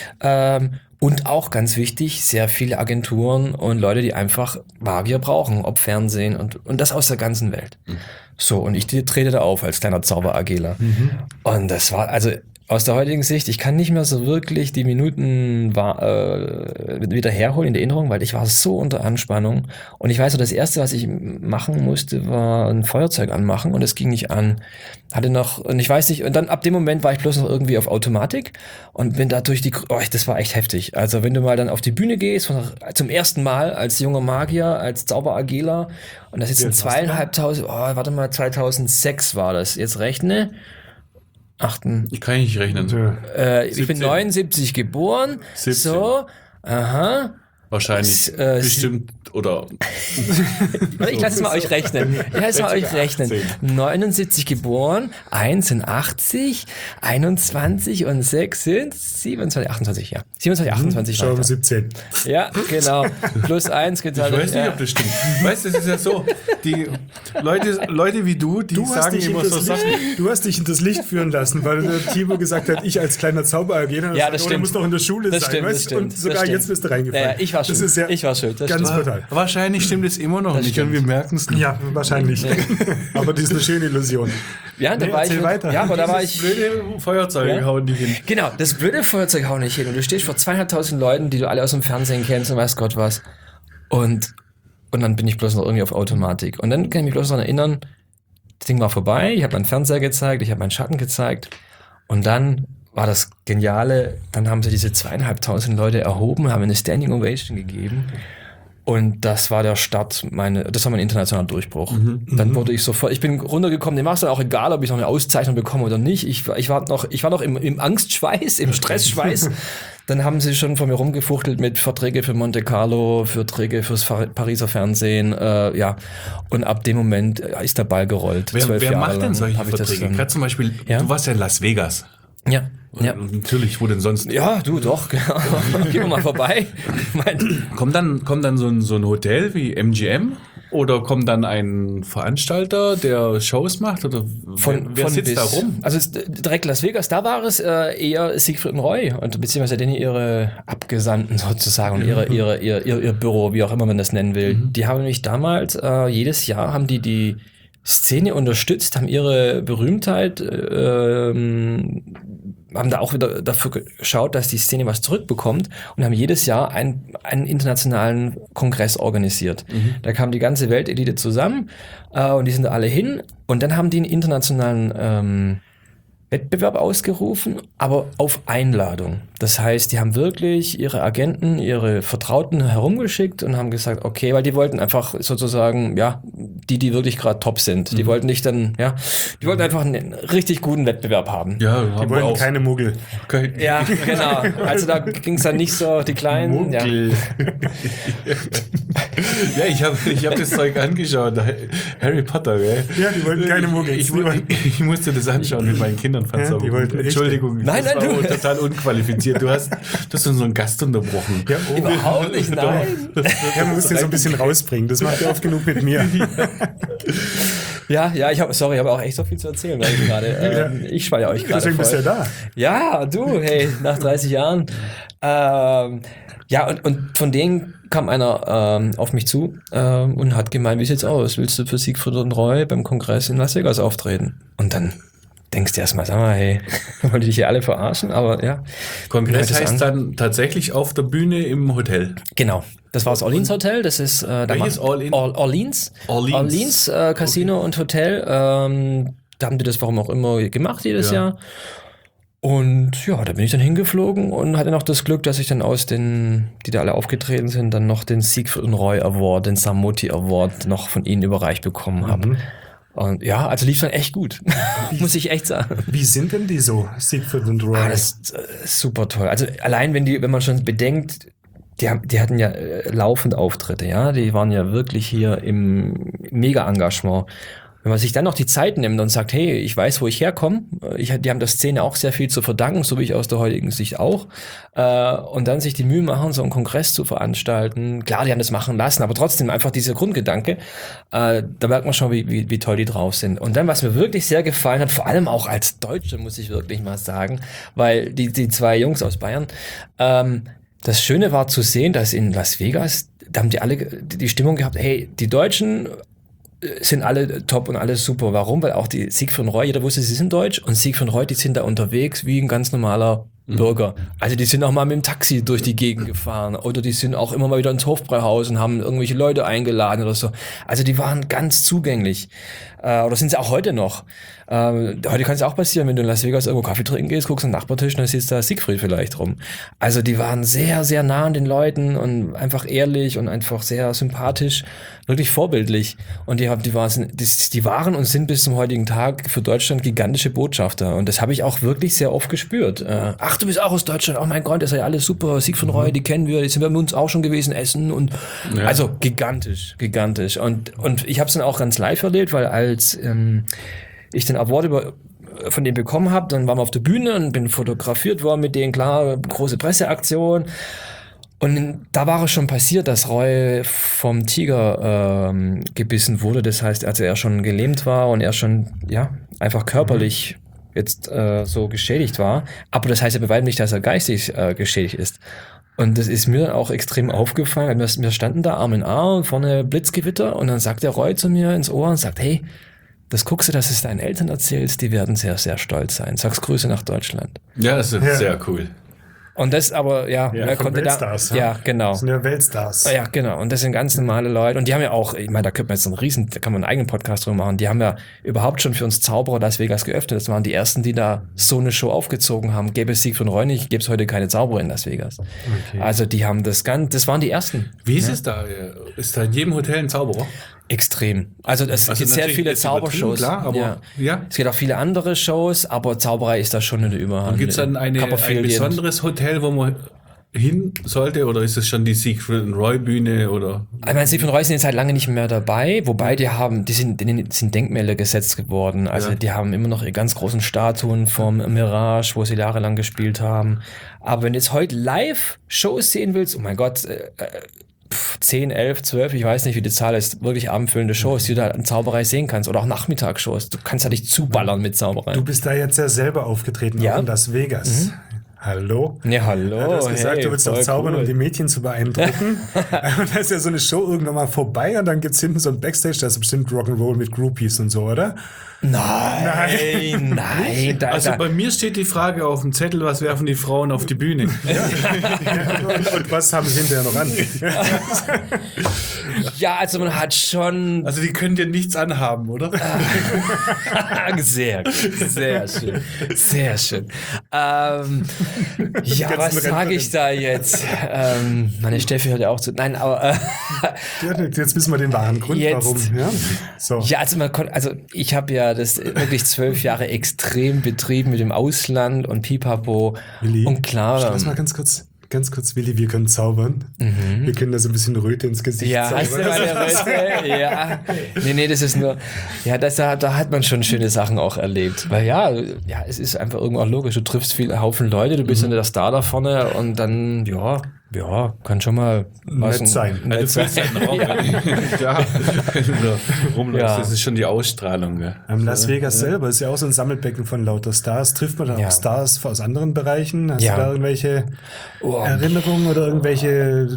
Und auch ganz wichtig, sehr viele Agenturen und Leute, die einfach Magier brauchen, ob Fernsehen und das aus der ganzen Welt. So, und ich trete da auf als kleiner Zauber-AGler. Und das war, also aus der heutigen Sicht, ich kann nicht mehr so wirklich die Minuten wieder herholen in der Erinnerung, weil ich war so unter Anspannung. Und ich weiß so, das Erste, was ich machen musste, war ein Feuerzeug anmachen, und es ging nicht an. Und ich weiß nicht, und dann ab dem Moment war ich bloß noch irgendwie auf Automatik und bin da das war echt heftig. Also wenn du mal dann auf die Bühne gehst, zum ersten Mal als junger Magier, als Zauber-AGler, und da sitzen 2.500, 2006 war das, jetzt rechne. Ich kann nicht rechnen. Ich bin 79 geboren. 17. So, aha. Wahrscheinlich bestimmt Oder Ich lasse es mal euch rechnen. 79 geboren, 1 sind 80, 21 und 6 sind 27, 28, ja. 27, 28 Schau, 17. Ja, genau. Plus 1 geteilt. ich weiß nicht, ob das stimmt. Weißt du, das ist ja so, die Leute wie du sagen immer so Sachen. Du hast dich in das Licht führen lassen, weil der Timo gesagt hat, ich als kleiner Zauberer gehe. Ja, das stimmt. Du musst doch in der Schule Das sein, stimmt, weißt? das stimmt, Und sogar das stimmt. jetzt bist du reingefallen. Ja, ich war schuld. Das ist ja Ich war schuld. Das ganz stimmt. brutal. Wahrscheinlich stimmt es immer noch nicht stimmt. und wir merken es nicht. Ja, wahrscheinlich. Aber das ist eine schöne Illusion. Ja, da Nee, war ich. erzähl weiter. Ja, aber da war ich. Blöde Feuerzeuge hauen nicht hin. Genau, das blöde Feuerzeug haut nicht hin. Und du stehst vor 200.000 Leuten, die du alle aus dem Fernsehen kennst und weiß Gott was. Und dann bin ich bloß noch irgendwie auf Automatik. Und dann kann ich mich bloß noch erinnern, das Ding war vorbei, ich habe meinen Fernseher gezeigt, ich habe meinen Schatten gezeigt. Und dann war das Geniale, dann haben sie diese 2.500 Leute erhoben, haben eine Standing Ovation gegeben. Und das war der Start, das war mein internationaler Durchbruch. Dann wurde ich sofort, ich bin runtergekommen, dem war es dann auch egal, ob ich noch eine Auszeichnung bekomme oder nicht. Ich war noch im Angstschweiß, im Stressschweiß. Dann haben sie schon von mir rumgefuchtelt mit Verträge für Monte Carlo, Verträge fürs Pariser Fernsehen, ja. Und ab dem Moment ist der Ball gerollt. Wer macht denn solche Verträge? Gerade zum Beispiel, du warst ja in Las Vegas. Ja. Ja. Natürlich, wo denn sonst? Ja, du doch, genau. Gehen wir mal vorbei. Kommt dann so ein Hotel wie MGM? Oder kommt dann ein Veranstalter, der Shows macht? Oder wer sitzt da rum? Also direkt Las Vegas, da war es eher Siegfried und Roy und beziehungsweise denen ihre Abgesandten sozusagen und ihr Büro, wie auch immer man das nennen will. Die haben nämlich damals jedes Jahr haben die Szene unterstützt, haben ihre Berühmtheit, haben da auch wieder dafür geschaut, dass die Szene was zurückbekommt und haben jedes Jahr einen internationalen Kongress organisiert. Da kam die ganze Weltelite zusammen und die sind da alle hin und dann haben die einen internationalen Wettbewerb ausgerufen, aber auf Einladung. Das heißt, die haben wirklich ihre Agenten, ihre Vertrauten herumgeschickt und haben gesagt, okay, weil die wollten einfach sozusagen, ja, die wirklich gerade top sind. Die wollten nicht dann, ja, die wollten einfach einen richtig guten Wettbewerb haben. Ja, Die wollten keine Muggel. Okay. Ja, genau. Also da ging es dann nicht so, die Kleinen. Ja. Ja, ich hab das Zeug angeschaut. Harry Potter, gell? Ja, die wollten keine Muggel. Ich musste das anschauen mit meinen Kindern. Ja, die wollten Entschuldigung, Nein, das nein, war du- total unqualifiziert. Du hast unseren Gast unterbrochen. Ja, oh, Überhaupt nicht, nein. ja, man muss den so ein bisschen rausbringen. Das macht ja oft genug mit mir. Ja, ich habe auch echt so viel zu erzählen, weil ich gerade, ich schweige euch gerade Deswegen bist du ja voll. da. Ja, du, hey, nach 30 Jahren. Ja, und von denen kam einer auf mich zu und hat gemeint, wie sieht's aus? Willst du für Siegfried und Roy beim Kongress in Las Vegas auftreten? Und dann denkst du erstmal, sag mal, hey, wollen die dich hier alle verarschen? Aber ja. Kongress Das heißt dann tatsächlich auf der Bühne im Hotel. Genau. Das war das Orleans Hotel. Das ist Welches All-In? Orleans. Orleans Casino und Hotel. Da haben die das warum auch immer gemacht jedes Jahr. Und ja, da bin ich dann hingeflogen und hatte noch das Glück, dass ich dann aus den, die da alle aufgetreten sind, dann noch den Siegfried und Roy Award, den Samoti Award noch von ihnen überreicht bekommen habe. Und ja, also lief dann echt gut. Muss ich echt sagen. Wie sind denn die so, Siegfried und Roy? Das ist super toll. Also allein wenn man schon bedenkt, die hatten ja laufend Auftritte, ja. Die waren ja wirklich hier im Mega-Engagement. Wenn man sich dann noch die Zeit nimmt und sagt, hey, ich weiß, wo ich herkomme, die haben der Szene auch sehr viel zu verdanken, so wie ich aus der heutigen Sicht auch, und dann sich die Mühe machen, so einen Kongress zu veranstalten. Klar, die haben das machen lassen, aber trotzdem einfach dieser Grundgedanke, da merkt man schon, wie toll die drauf sind. Und dann, was mir wirklich sehr gefallen hat, vor allem auch als Deutsche, muss ich wirklich mal sagen, weil die zwei Jungs aus Bayern, das Schöne war zu sehen, dass in Las Vegas, da haben die alle die Stimmung gehabt, hey, die Deutschen sind alle top und alles super. Warum? Weil auch die Siegfried und Roy, jeder wusste, sie sind deutsch und Siegfried und Roy, die sind da unterwegs wie ein ganz normaler Bürger. Also die sind auch mal mit dem Taxi durch die Gegend gefahren oder die sind auch immer mal wieder ins Hofbräuhaus und haben irgendwelche Leute eingeladen oder so. Also die waren ganz zugänglich. Oder sind sie auch heute noch. Heute kann es auch passieren, wenn du in Las Vegas irgendwo Kaffee trinken gehst, guckst am Nachbartisch und dann siehst da Siegfried vielleicht rum. Also die waren sehr, sehr nah an den Leuten und einfach ehrlich und einfach sehr sympathisch, wirklich vorbildlich. Und die waren und sind bis zum heutigen Tag für Deutschland gigantische Botschafter. Und das habe ich auch wirklich sehr oft gespürt. Ach, ach, du bist auch aus Deutschland, oh mein Gott, das ist ja alles super, Sieg von Roy, die kennen wir, jetzt sind wir mit uns auch schon gewesen, essen und also gigantisch. Und ich habe es dann auch ganz live erlebt, weil als ich den Award von denen bekommen habe, dann waren wir auf der Bühne und bin fotografiert worden mit denen, klar, große Presseaktion. Und da war es schon passiert, dass Roy vom Tiger gebissen wurde. Das heißt, als er schon gelähmt war und er schon einfach körperlich jetzt so geschädigt war. Aber das heißt ja bei weitem nicht, dass er geistig geschädigt ist. Und das ist mir auch extrem aufgefallen. Wir standen da Arm in Arm, vorne Blitzgewitter und dann sagt der Roy zu mir ins Ohr und sagt, hey, das guckst du, dass es deinen Eltern erzählst, die werden sehr, sehr stolz sein. Sag's Grüße nach Deutschland. Ja, das ist sehr cool. Und das aber, er konnte Weltstars, da, ja, genau. Das sind ja Weltstars. Ja, genau. Und das sind ganz normale Leute. Und die haben ja auch, ich meine, da könnte man jetzt da kann man einen eigenen Podcast drüber machen. Die haben ja überhaupt schon für uns Zauberer Las Vegas geöffnet. Das waren die ersten, die da so eine Show aufgezogen haben. Gäbe es Sieg von Roy nicht, gäbe es heute keine Zauberer in Las Vegas. Okay. Also die haben das waren die ersten. Wie ist es da? Ist da in jedem Hotel ein Zauberer? Extrem. Also es gibt sehr viele Zaubershows. Klar, aber es gibt auch viele andere Shows, aber Zauberei ist da schon in der Überhand. Und gibt es dann ein besonderes Hotel, wo man hin sollte, oder ist es schon die Siegfried und Roy Bühne oder? Ich meine, Siegfried und Roy sind jetzt halt lange nicht mehr dabei, wobei denen sind Denkmäler gesetzt geworden. Also die haben immer noch ihre ganz großen Statuen vom Mirage, wo sie jahrelang gespielt haben. Aber wenn du jetzt heute Live-Shows sehen willst, oh mein Gott, 10, 11, 12, ich weiß nicht, wie die Zahl ist, wirklich abendfüllende Shows, die du da in Zauberei sehen kannst, oder auch Nachmittagsshows. Du kannst ja nicht zuballern mit Zauberei. Du bist da jetzt ja selber aufgetreten, auch in Las Vegas. Hallo? Ja, hallo. Ja, du hast gesagt, du willst doch zaubern, cool, um die Mädchen zu beeindrucken. Und da ist ja so eine Show irgendwann mal vorbei und dann gibt's hinten so ein Backstage, da ist bestimmt Rock'n'Roll mit Groupies und so, oder? Nein. Also bei mir steht die Frage auf dem Zettel, was werfen die Frauen auf die Bühne? Und was haben sie hinterher noch an? Ja, also man hat schon... Also die können dir nichts anhaben, oder? Sehr schön. Sehr schön. Was sage ich da jetzt? Meine Steffi hört ja auch zu. Nein, aber... Jetzt wissen wir den wahren Grund, warum. Ja, so. Ja, also ich habe ja das wirklich 12 Jahre extrem betrieben mit dem Ausland und Pipapo. Willi, und klar... Lass mal ganz kurz, Willi, wir können zaubern. Wir können da so ein bisschen Röte ins Gesicht zaubern. Hast du eine Röte? Ja. Nee, das ist nur... Ja, da hat man schon schöne Sachen auch erlebt. Weil es ist einfach irgendwo auch logisch. Du triffst viele Haufen Leute, du bist ja der Star da vorne und dann, kann schon mal nett sein. Das ist schon die Ausstrahlung. Gell? Las Vegas selber ist ja auch so ein Sammelbecken von lauter Stars. Trifft man da auch Stars aus anderen Bereichen? Hast du da irgendwelche Erinnerungen oder irgendwelche...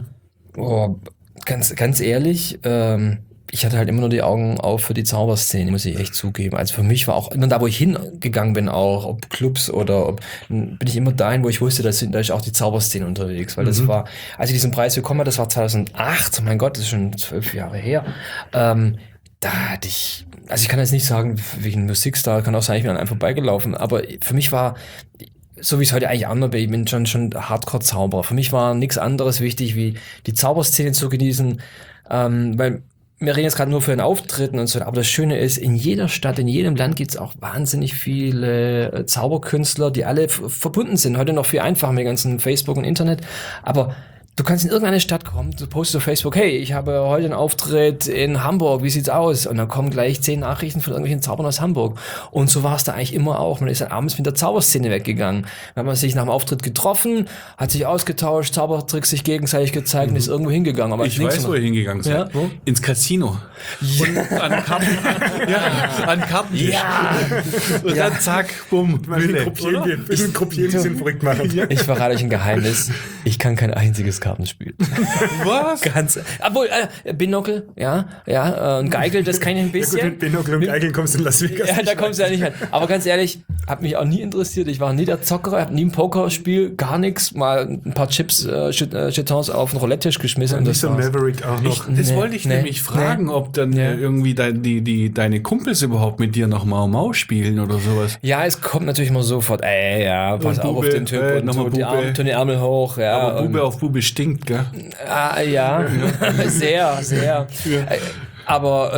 Ganz ehrlich, ich hatte halt immer nur die Augen auf für die Zauberszene, muss ich echt zugeben. Also für mich war auch immer da, wo ich hingegangen bin, auch ob Clubs oder bin ich immer dahin, wo ich wusste, da ist auch die Zauberszene unterwegs. Weil das war, als ich diesen Preis bekommen habe, das war 2008, mein Gott, das ist schon 12 Jahre her. Da hatte ich, also ich kann jetzt nicht sagen, wie ein Musikstar, kann auch sein, ich bin an einem vorbeigelaufen, aber für mich war, so wie es heute eigentlich anders bin, ich bin schon Hardcore-Zauberer. Für mich war nichts anderes wichtig, wie die Zauberszene zu genießen, weil wir reden jetzt gerade nur für den Auftritten und so, aber das Schöne ist, in jeder Stadt, in jedem Land gibt's auch wahnsinnig viele Zauberkünstler, die alle verbunden sind. Heute noch viel einfacher mit ganzen Facebook und Internet, aber du kannst in irgendeine Stadt kommen, du postest auf Facebook, hey, ich habe heute einen Auftritt in Hamburg, wie sieht's aus? Und dann kommen gleich 10 Nachrichten von irgendwelchen Zaubern aus Hamburg. Und so war es da eigentlich immer auch. Man ist dann abends mit der Zauberszene weggegangen. Dann hat man sich nach dem Auftritt getroffen, hat sich ausgetauscht, Zaubertricks sich gegenseitig gezeigt und ist irgendwo hingegangen. Aber ich weiß, wo ihr hingegangen seid. Ja? Ins Casino. Und an Karten. An Kartentisch. Ja. Und dann zack, bumm. Den Gruppieren ein bisschen verrückt machen. Ich verrate euch ein Geheimnis. Ich kann kein einziges Kartenspiel. Was? Obwohl, Binocle, und Geigel, das kann ich ein bisschen. Ja gut, mit Binocle und Geigel kommst du in Las Vegas. Ja, da kommst du ja nicht hin. Aber ganz ehrlich, hat mich auch nie interessiert. Ich war nie der Zocker, hab nie ein Pokerspiel, gar nichts. Mal ein paar Jetons auf den Roulette-Tisch geschmissen. Und nicht so Maverick auch noch. Das wollte ich nämlich fragen, ob dann irgendwie deine Kumpels überhaupt mit dir noch Mau spielen oder sowas. Ja, es kommt natürlich immer sofort, pass auf den Typ und nochmal die Ärmel hoch. Ja, aber Bube auf Bube stinkt, gell? Ja, sehr, sehr. Aber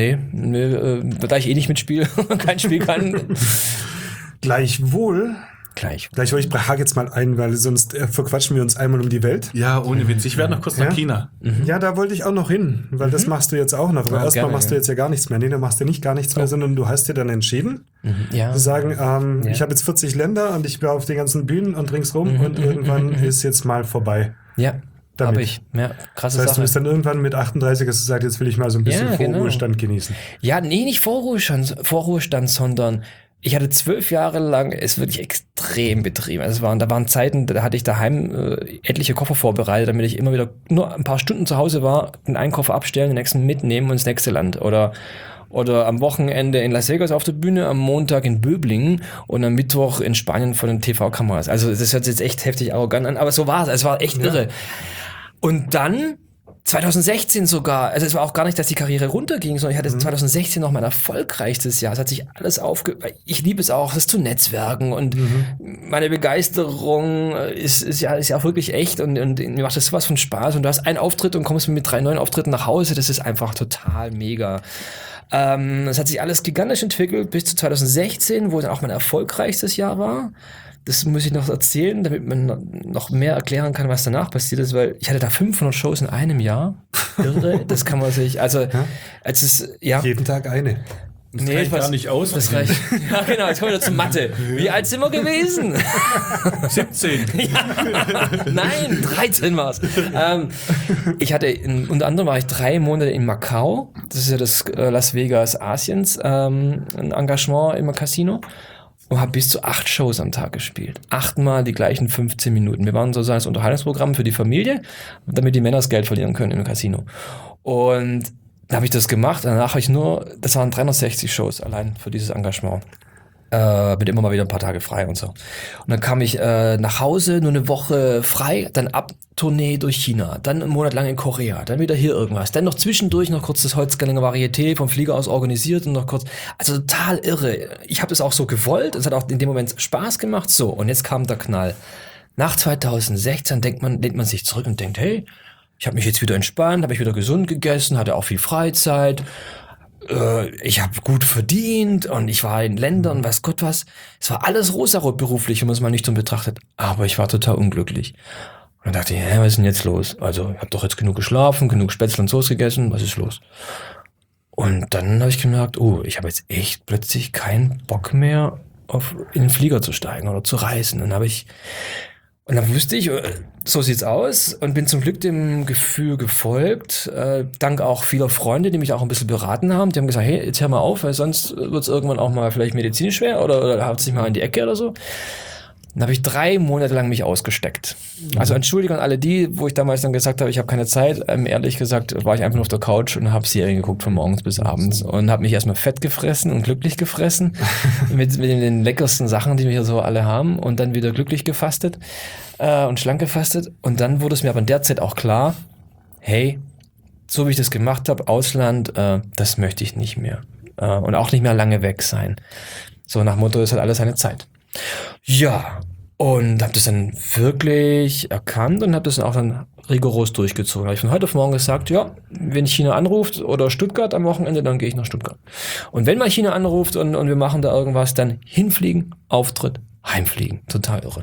da ich nicht mitspiele, kein Spiel kann. Gleichwohl gleich. Gleich, ich hake jetzt mal ein, weil sonst verquatschen wir uns einmal um die Welt. Ja, ohne Witz. Ich werde noch kurz nach China. Ja, da wollte ich auch noch hin, weil das machst du jetzt auch noch. Aber erstmal machst du jetzt ja gar nichts mehr. Nee, du machst ja nicht gar nichts mehr, sondern du hast dir dann entschieden, zu sagen, ich habe jetzt 40 Länder und ich war auf den ganzen Bühnen und ringsrum und irgendwann ist jetzt mal vorbei. Ja. Habe ich. Ja, krasse das heißt, Sache. du bist dann irgendwann mit 38 hast du gesagt, jetzt will ich mal so ein bisschen Vorruhestand genießen. Ja, nee, nicht Vorruhestand, sondern ich hatte 12 Jahre lang es wirklich extrem betrieben. Also da waren Zeiten, da hatte ich daheim etliche Koffer vorbereitet, damit ich immer wieder nur ein paar Stunden zu Hause war, den einen Koffer abstellen, den nächsten mitnehmen und ins nächste Land. Oder am Wochenende in Las Vegas auf der Bühne, am Montag in Böblingen und am Mittwoch in Spanien von den TV-Kameras. Also das hört sich jetzt echt heftig arrogant an, aber so war es. Es war echt irre. Und dann 2016 sogar, also es war auch gar nicht, dass die Karriere runterging, sondern ich hatte 2016 noch mein erfolgreichstes Jahr. Es hat sich alles ich liebe es auch, das zu netzwerken und meine Begeisterung ist ja auch wirklich echt und mir macht das sowas von Spaß und du hast einen Auftritt und kommst mit 3 neuen Auftritten nach Hause, das ist einfach total mega. Es hat sich alles gigantisch entwickelt bis zu 2016, wo dann auch mein erfolgreichstes Jahr war. Das muss ich noch erzählen, damit man noch mehr erklären kann, was danach passiert ist, weil ich hatte da 500 Shows in einem Jahr. Irre, das kann man sich, Jeden Tag eine. Das reicht gar nicht aus. Das reicht. Ja, genau, jetzt kommen wir zur Mathe. Wie alt sind wir gewesen? 17. Nein, 13 war's. Ich hatte, unter anderem war ich 3 Monate in Macau. Das ist ja das Las Vegas Asiens, ein Engagement im Casino. Und habe bis zu 8 Shows am Tag gespielt. 8-mal die gleichen 15 Minuten. Wir waren sozusagen das Unterhaltungsprogramm für die Familie, damit die Männer das Geld verlieren können im Casino. Und da habe ich das gemacht. Danach habe ich das waren 360 Shows allein für dieses Engagement. Bin immer mal wieder ein paar Tage frei und so. Und dann kam ich nach Hause, nur eine Woche frei, dann Tournee durch China, dann einen Monat lang in Korea, dann wieder hier irgendwas, dann noch zwischendurch noch kurz das Holzgerlinger Varieté vom Flieger aus organisiert und noch kurz, also total irre. Ich habe das auch so gewollt, es hat auch in dem Moment Spaß gemacht, so, und jetzt kam der Knall. Nach 2016 lehnt man sich zurück und denkt, hey, ich habe mich jetzt wieder entspannt, habe ich wieder gesund gegessen, hatte auch viel Freizeit, ich habe gut verdient und ich war in Ländern, weiß Gott was. Es war alles rosarot beruflich, wenn man es mal nüchtern betrachtet. Aber ich war total unglücklich. Und dann dachte ich, was ist denn jetzt los? Also ich habe doch jetzt genug geschlafen, genug Spätzle und Soße gegessen, was ist los? Und dann habe ich gemerkt, ich habe jetzt echt plötzlich keinen Bock mehr, in den Flieger zu steigen oder zu reisen. Und dann wusste ich, so sieht's aus und bin zum Glück dem Gefühl gefolgt, dank auch vieler Freunde, die mich auch ein bisschen beraten haben. Die haben gesagt, hey, jetzt hör mal auf, weil sonst wird's irgendwann auch mal vielleicht medizinisch schwer oder haut sich mal in die Ecke oder so. Dann habe ich 3 Monate lang mich ausgesteckt. Also Entschuldigung an alle die, wo ich damals dann gesagt habe, ich habe keine Zeit. Ehrlich gesagt war ich einfach nur auf der Couch und habe Serien geguckt von morgens bis abends und habe mich erstmal fett gefressen und glücklich gefressen mit den leckersten Sachen, die wir hier so alle haben und dann wieder glücklich gefastet und schlank gefastet. Und dann wurde es mir aber in der Zeit auch klar, hey, so wie ich das gemacht habe, Ausland, das möchte ich nicht mehr. Und auch nicht mehr lange weg sein. So nach Motto, es hat alles seine Zeit. Ja, und habe das dann wirklich erkannt und habe das dann auch dann rigoros durchgezogen. Habe ich von heute auf morgen gesagt, ja, wenn China anruft oder Stuttgart am Wochenende, dann gehe ich nach Stuttgart. Und wenn mal China anruft und wir machen da irgendwas, dann hinfliegen, Auftritt, heimfliegen. Total irre.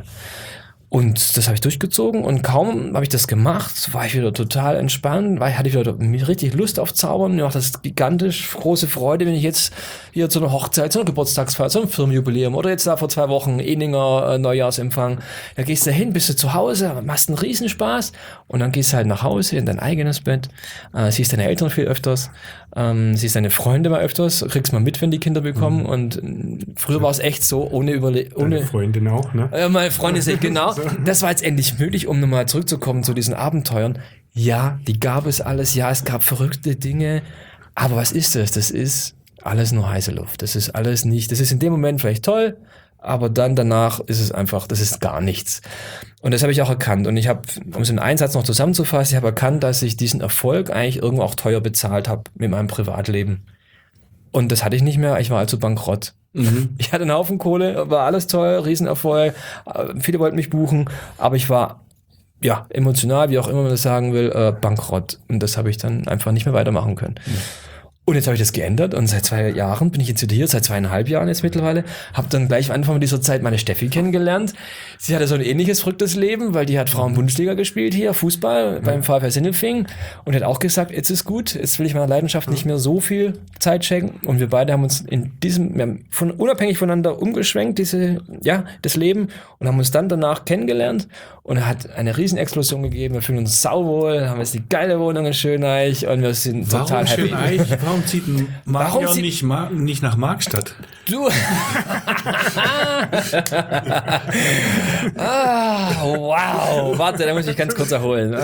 Und das habe ich durchgezogen und kaum habe ich das gemacht, war ich wieder total entspannt, hatte ich wieder richtig Lust auf Zaubern. Mir macht das gigantisch große Freude, wenn ich jetzt hier zu einer Hochzeit, zu einer Geburtstagsfeier, zu einem Firmenjubiläum oder jetzt da vor 2 Wochen Eninger Neujahrsempfang, da gehst du hin, bist du zu Hause, machst einen Riesenspaß und dann gehst du halt nach Hause in dein eigenes Bett, siehst deine Eltern viel öfters, siehst deine Freunde mal öfters, kriegst mal mit, wenn die Kinder bekommen und früher war es echt so, ohne Freundin auch, ne? Meine Freundin ist genau. Das war jetzt endlich möglich, um nochmal zurückzukommen zu diesen Abenteuern. Ja, die gab es alles. Ja, es gab verrückte Dinge. Aber was ist das? Das ist alles nur heiße Luft. Das ist alles nicht. Das ist in dem Moment vielleicht toll, aber dann danach ist es einfach, das ist gar nichts. Und das habe ich auch erkannt. Und ich habe, um es in einen Satz noch zusammenzufassen, ich habe erkannt, dass ich diesen Erfolg eigentlich irgendwo auch teuer bezahlt habe mit meinem Privatleben. Und das hatte ich nicht mehr. Ich war also bankrott. Ich hatte einen Haufen Kohle, war alles toll, Riesenerfolg, viele wollten mich buchen, aber ich war, ja, emotional, wie auch immer man das sagen will, bankrott. Und das habe ich dann einfach nicht mehr weitermachen können. Und jetzt habe ich das geändert und seit 2 Jahren bin ich jetzt wieder hier, seit 2,5 Jahren jetzt mittlerweile. Habe dann gleich am Anfang dieser Zeit meine Steffi kennengelernt. Sie hatte so ein ähnliches verrücktes Leben, weil die hat Frauen-Bundesliga gespielt hier, Fußball, beim VfL Sindelfingen. Und hat auch gesagt, jetzt ist gut, jetzt will ich meiner Leidenschaft nicht mehr so viel Zeit schenken. Und wir beide haben uns wir haben unabhängig voneinander umgeschwenkt, das Leben, und haben uns dann danach kennengelernt. Und er hat eine Riesenexplosion gegeben. Wir fühlen uns sauwohl, haben jetzt die geile Wohnung in Schöneich und wir sind total happy. Warum zieht ein Magier nicht nach Markstadt? Du. Wow. Warte, da muss ich ganz kurz erholen.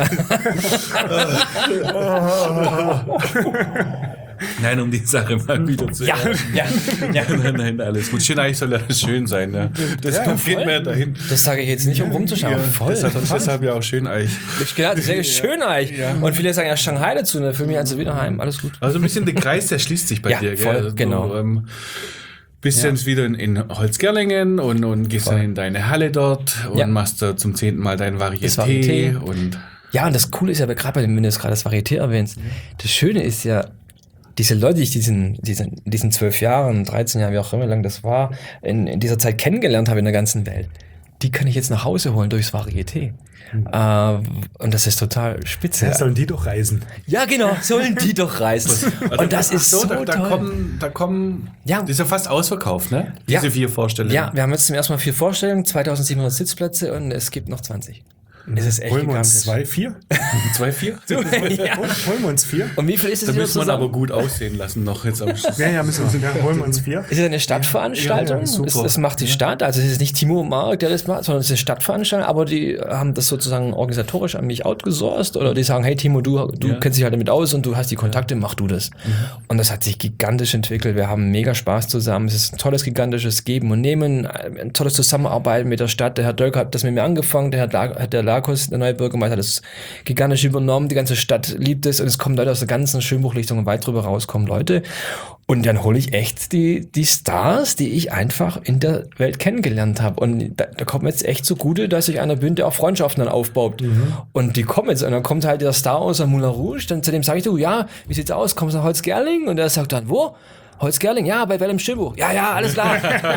Nein, um die Sache mal wieder zu hören. Ja. Nein, alles gut. Schöneich soll ja schön sein. Ne? Das geht mir dahin. Das sage ich jetzt nicht, um rumzuschauen. Ja, voll. Deshalb ja auch Schöneich. Das ist ja Schöneich. Ja. Und viele sagen ja Shanghai dazu. Ne? Für mich also wieder heim. Alles gut. Also ein bisschen der Kreis, der schließt sich bei dir. Voll, gell? genau. Bist jetzt wieder in Holzgerlingen und gehst dann in deine Halle dort und machst da zum 10. Mal dein Varieté. Und das Coole ist ja, gerade wenn du jetzt gerade das Varieté erwähnst, das Schöne ist ja, diese Leute, die ich diesen 12 Jahren, 13 Jahren, wie auch immer lang das war, in dieser Zeit kennengelernt habe in der ganzen Welt, die kann ich jetzt nach Hause holen durchs Varieté. Und das ist total spitze. Ja, sollen die doch reisen. Ja, genau, sollen die doch reisen. Und das ist so toll. Da kommen, das ist ja fast ausverkauft, ne? Diese 4 Vorstellungen. Ja, wir haben jetzt zum ersten Mal 4 Vorstellungen, 2700 Sitzplätze und es gibt noch 20. Das ist echt Holen wir uns gigantisch. 2, 4? 2, 4? Holen wir uns 4? Und wie viel ist es Da wieder muss man zusammen? aber gut aussehen lassen noch jetzt am Schluss. Holen wir uns 4? Ist es eine Stadtveranstaltung? Ja, super. Das macht die Stadt. Also es ist nicht Timo und Mark, der das macht, sondern es ist eine Stadtveranstaltung. Aber die haben das sozusagen organisatorisch an mich outgesourced. Oder die sagen, hey Timo, du kennst dich halt damit aus und du hast die Kontakte, mach du das. Und das hat sich gigantisch entwickelt. Wir haben mega Spaß zusammen. Es ist ein tolles, gigantisches Geben und Nehmen. Ein tolles Zusammenarbeiten mit der Stadt. Der Herr Dölker hat das mit mir angefangen. Der Lakos, der neue Bürgermeister, hat das gigantisch übernommen. Die ganze Stadt liebt es und es kommen Leute aus der ganzen Schönbuchlichtung und weit drüber raus kommen Leute. Und dann hole ich echt die Stars, die ich einfach in der Welt kennengelernt habe. Und da kommt mir jetzt echt zugute, dass ich einer bin, der auch Freundschaften dann aufbaut. Und die kommen jetzt. Und dann kommt halt der Star aus der Moulin Rouge. Dann zu dem sage ich, du, ja, wie sieht's aus? Kommst du nach Holzgerling? Und er sagt dann, wo? Holzgerling, ja, bei Wellem Schönbuch. Ja, alles klar.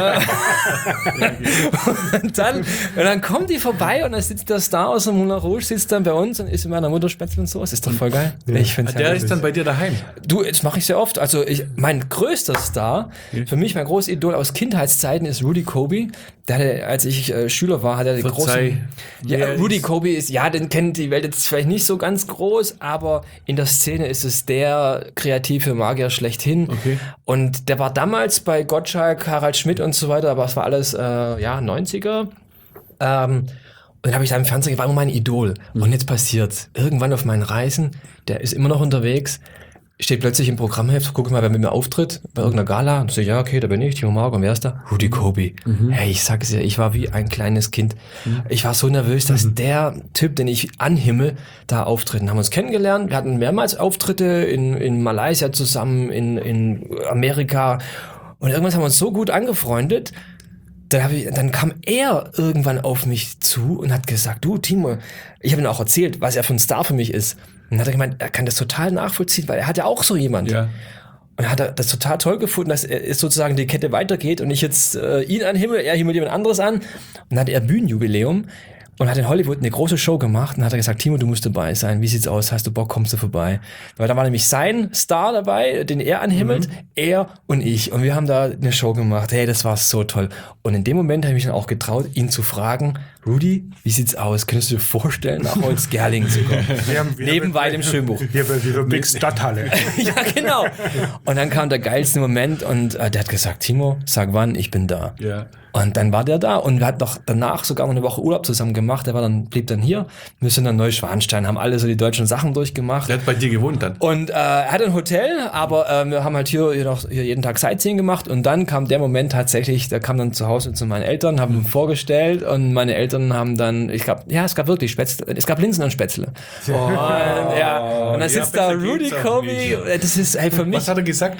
und dann kommen die vorbei und dann sitzt der Star aus dem Moulin Rouge, sitzt dann bei uns und isst mit meiner Mutter Spätzle und so. Das ist doch voll geil. Ja. Ich find's Der ist dann bei dir daheim? Du, das mache ich sehr oft. Also mein größter Star, für mich mein großes Idol aus Kindheitszeiten ist Rudy Kobe. Der hatte, als ich Schüler war, hat er den großen... Ja, Rudy Kobe ist, den kennt die Welt jetzt vielleicht nicht so ganz groß, aber in der Szene ist es der kreative Magier schlechthin. Okay. Und der war damals bei Gottschalk, Harald Schmidt und so weiter, aber es war alles 90er. Und dann habe ich da im Fernsehen, war immer mein Idol. Und jetzt passiert's. Irgendwann auf meinen Reisen, der ist immer noch unterwegs, steht plötzlich im Programmheft, gucke mal, wer mit mir auftritt, bei irgendeiner Gala. Und so, ja, okay, da bin ich, Timo Mark, und wer ist da? Rudy Kobe. Hey, ich sag es dir, ich war wie ein kleines Kind. Ich war so nervös, dass der Typ, den ich anhimmel, da auftritt. Und haben uns kennengelernt. Wir hatten mehrmals Auftritte in Malaysia zusammen, in Amerika. Und irgendwann haben wir uns so gut angefreundet. Dann kam er irgendwann auf mich zu und hat gesagt, du Timo, ich habe ihm auch erzählt, was er für ein Star für mich ist. Und dann hat er gemeint, er kann das total nachvollziehen, weil er hat ja auch so jemand. Ja. Und hat er das total toll gefunden, dass es sozusagen die Kette weitergeht und ich jetzt ihn anhimmel, er himmelt jemand anderes an. Und dann hatte er Bühnenjubiläum und hat in Hollywood eine große Show gemacht und hat er gesagt, Timo, du musst dabei sein. Wie sieht's aus? Hast du Bock? Kommst du vorbei? Weil da war nämlich sein Star dabei, den er anhimmelt, er und ich. Und wir haben da eine Show gemacht. Hey, das war so toll. Und in dem Moment habe ich mich dann auch getraut, ihn zu fragen, Rudy, wie sieht's aus? Könntest du dir vorstellen, nach Holzgerlingen zu kommen? Neben Weit Schönbuch. Hier bei der Big Stadthalle. Ja, genau. Und dann kam der geilste Moment und der hat gesagt, Timo, sag wann, ich bin da. Ja. Und dann war der da und wir hatten noch danach sogar noch eine Woche Urlaub zusammen gemacht. Der blieb dann hier. Wir sind dann Neuschwanstein, haben alle so die deutschen Sachen durchgemacht. Der hat bei dir gewohnt dann? Und er hat ein Hotel, aber wir haben halt hier jeden Tag Sightseeing gemacht. Und dann kam der Moment tatsächlich, der kam dann zu Hause zu meinen Eltern, haben ihn vorgestellt und meine Eltern haben dann, es gab wirklich Spätzle, es gab Linsen und Spätzle. Und dann sitzt da Rudy Kobe. Das ist für mich. Was hat er gesagt?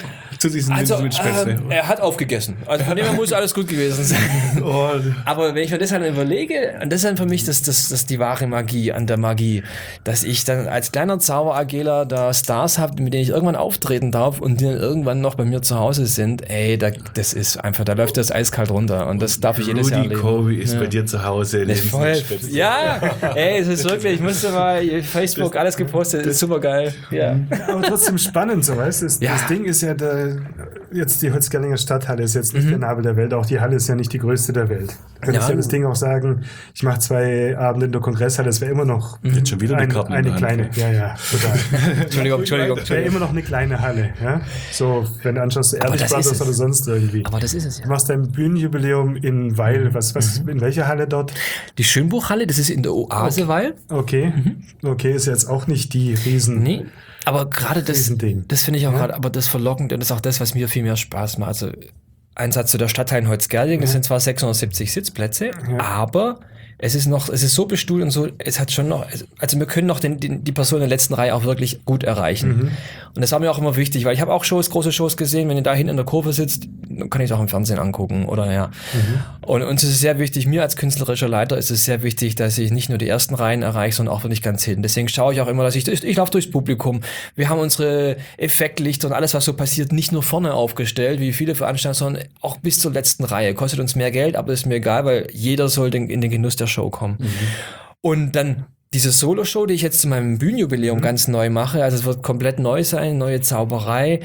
zu diesen Spätzle. Er hat aufgegessen. Also von dem her muss alles gut gewesen sein. Aber wenn ich mir das halt überlege, und das ist dann für mich das die wahre Magie an der Magie, dass ich dann als kleiner Zauberageler da Stars habe, mit denen ich irgendwann auftreten darf und die dann irgendwann noch bei mir zu Hause sind. Ey, das ist einfach, da läuft das eiskalt runter und das darf ich jedes Jahr erleben. Kobe ist bei dir zu Hause. Ja, ey, es ist wirklich, ich musste mal Facebook alles gepostet, das ist super geil. Ja. Aber trotzdem spannend, so weißt du. Das Ding ist ja, jetzt die Holzgerlinger Stadthalle ist jetzt nicht der Nabel der Welt, auch die Halle ist ja nicht die größte der Welt. Du könntest ja das Ding auch sagen, ich mache 2 Abende in der Kongresshalle, das wäre immer noch jetzt schon wieder eine kleine, ja, total. Entschuldigung. Wäre immer noch eine kleine Halle, ja. So, wenn du anschaust, Erdbeer Brothers oder sonst irgendwie. Aber das ist es ja. Du machst dein Bühnenjubiläum in Weil, in welcher Halle dort? Die Schönbuchhalle, das ist in der Oase Weil. Okay, ist jetzt auch nicht die Riesen... Nee. Aber gerade das finde ich auch gerade, aber das verlockend und das ist auch das, was mir viel mehr Spaß macht. Also ein Satz zu der Stadtteil in Holzgerling, das sind zwar 670 Sitzplätze, aber es ist so bestuhlt und so, es hat schon noch, also wir können noch die Person in der letzten Reihe auch wirklich gut erreichen. Und das war mir auch immer wichtig, weil ich habe auch große Shows gesehen, wenn ihr da hinten in der Kurve sitzt, dann kann ich es auch im Fernsehen angucken, oder ja. Und uns ist es sehr wichtig, mir als künstlerischer Leiter ist es sehr wichtig, dass ich nicht nur die ersten Reihen erreiche, sondern auch wirklich ganz hinten. Deswegen schaue ich auch immer, dass ich laufe durchs Publikum. Wir haben unsere Effektlichter und alles, was so passiert, nicht nur vorne aufgestellt, wie viele Veranstaltungen, sondern auch bis zur letzten Reihe. Kostet uns mehr Geld, aber ist mir egal, weil jeder soll in den Genuss der Show kommen. Und dann diese Solo-Show, die ich jetzt zu meinem Bühnenjubiläum ganz neu mache, also es wird komplett neu sein, neue Zauberei.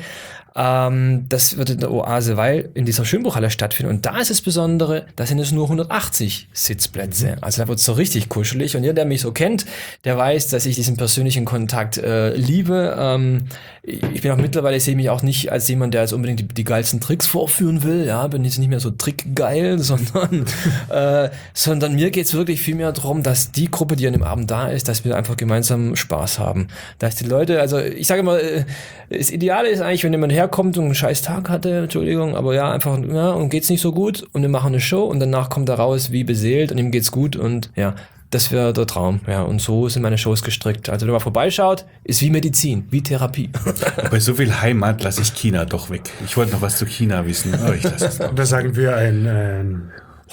Das wird in der Oase Weil in dieser Schönbuchhalle stattfinden. Und da ist das Besondere, da sind es nur 180 Sitzplätze. Also da wird es so richtig kuschelig. Und jeder, der mich so kennt, der weiß, dass ich diesen persönlichen Kontakt liebe. Ich bin auch mittlerweile, sehe mich auch nicht als jemand, der jetzt unbedingt die geilsten Tricks vorführen will. Ja, bin jetzt nicht mehr so trickgeil, sondern mir geht's wirklich viel mehr darum, dass die Gruppe, die an dem Abend da ist, dass wir einfach gemeinsam Spaß haben. Dass die Leute, also ich sage immer, das Ideale ist eigentlich, wenn jemand herkommt und einen scheiß Tag hatte, Entschuldigung, aber ja, einfach, und geht's nicht so gut und wir machen eine Show und danach kommt er raus wie beseelt und ihm geht's gut und ja, das wäre der Traum, ja, und so sind meine Shows gestrickt. Also wenn man vorbeischaut, ist wie Medizin, wie Therapie. Bei so viel Heimat lasse ich China doch weg. Ich wollte noch was zu China wissen, aber ich lasse es noch. Da sagen wir ein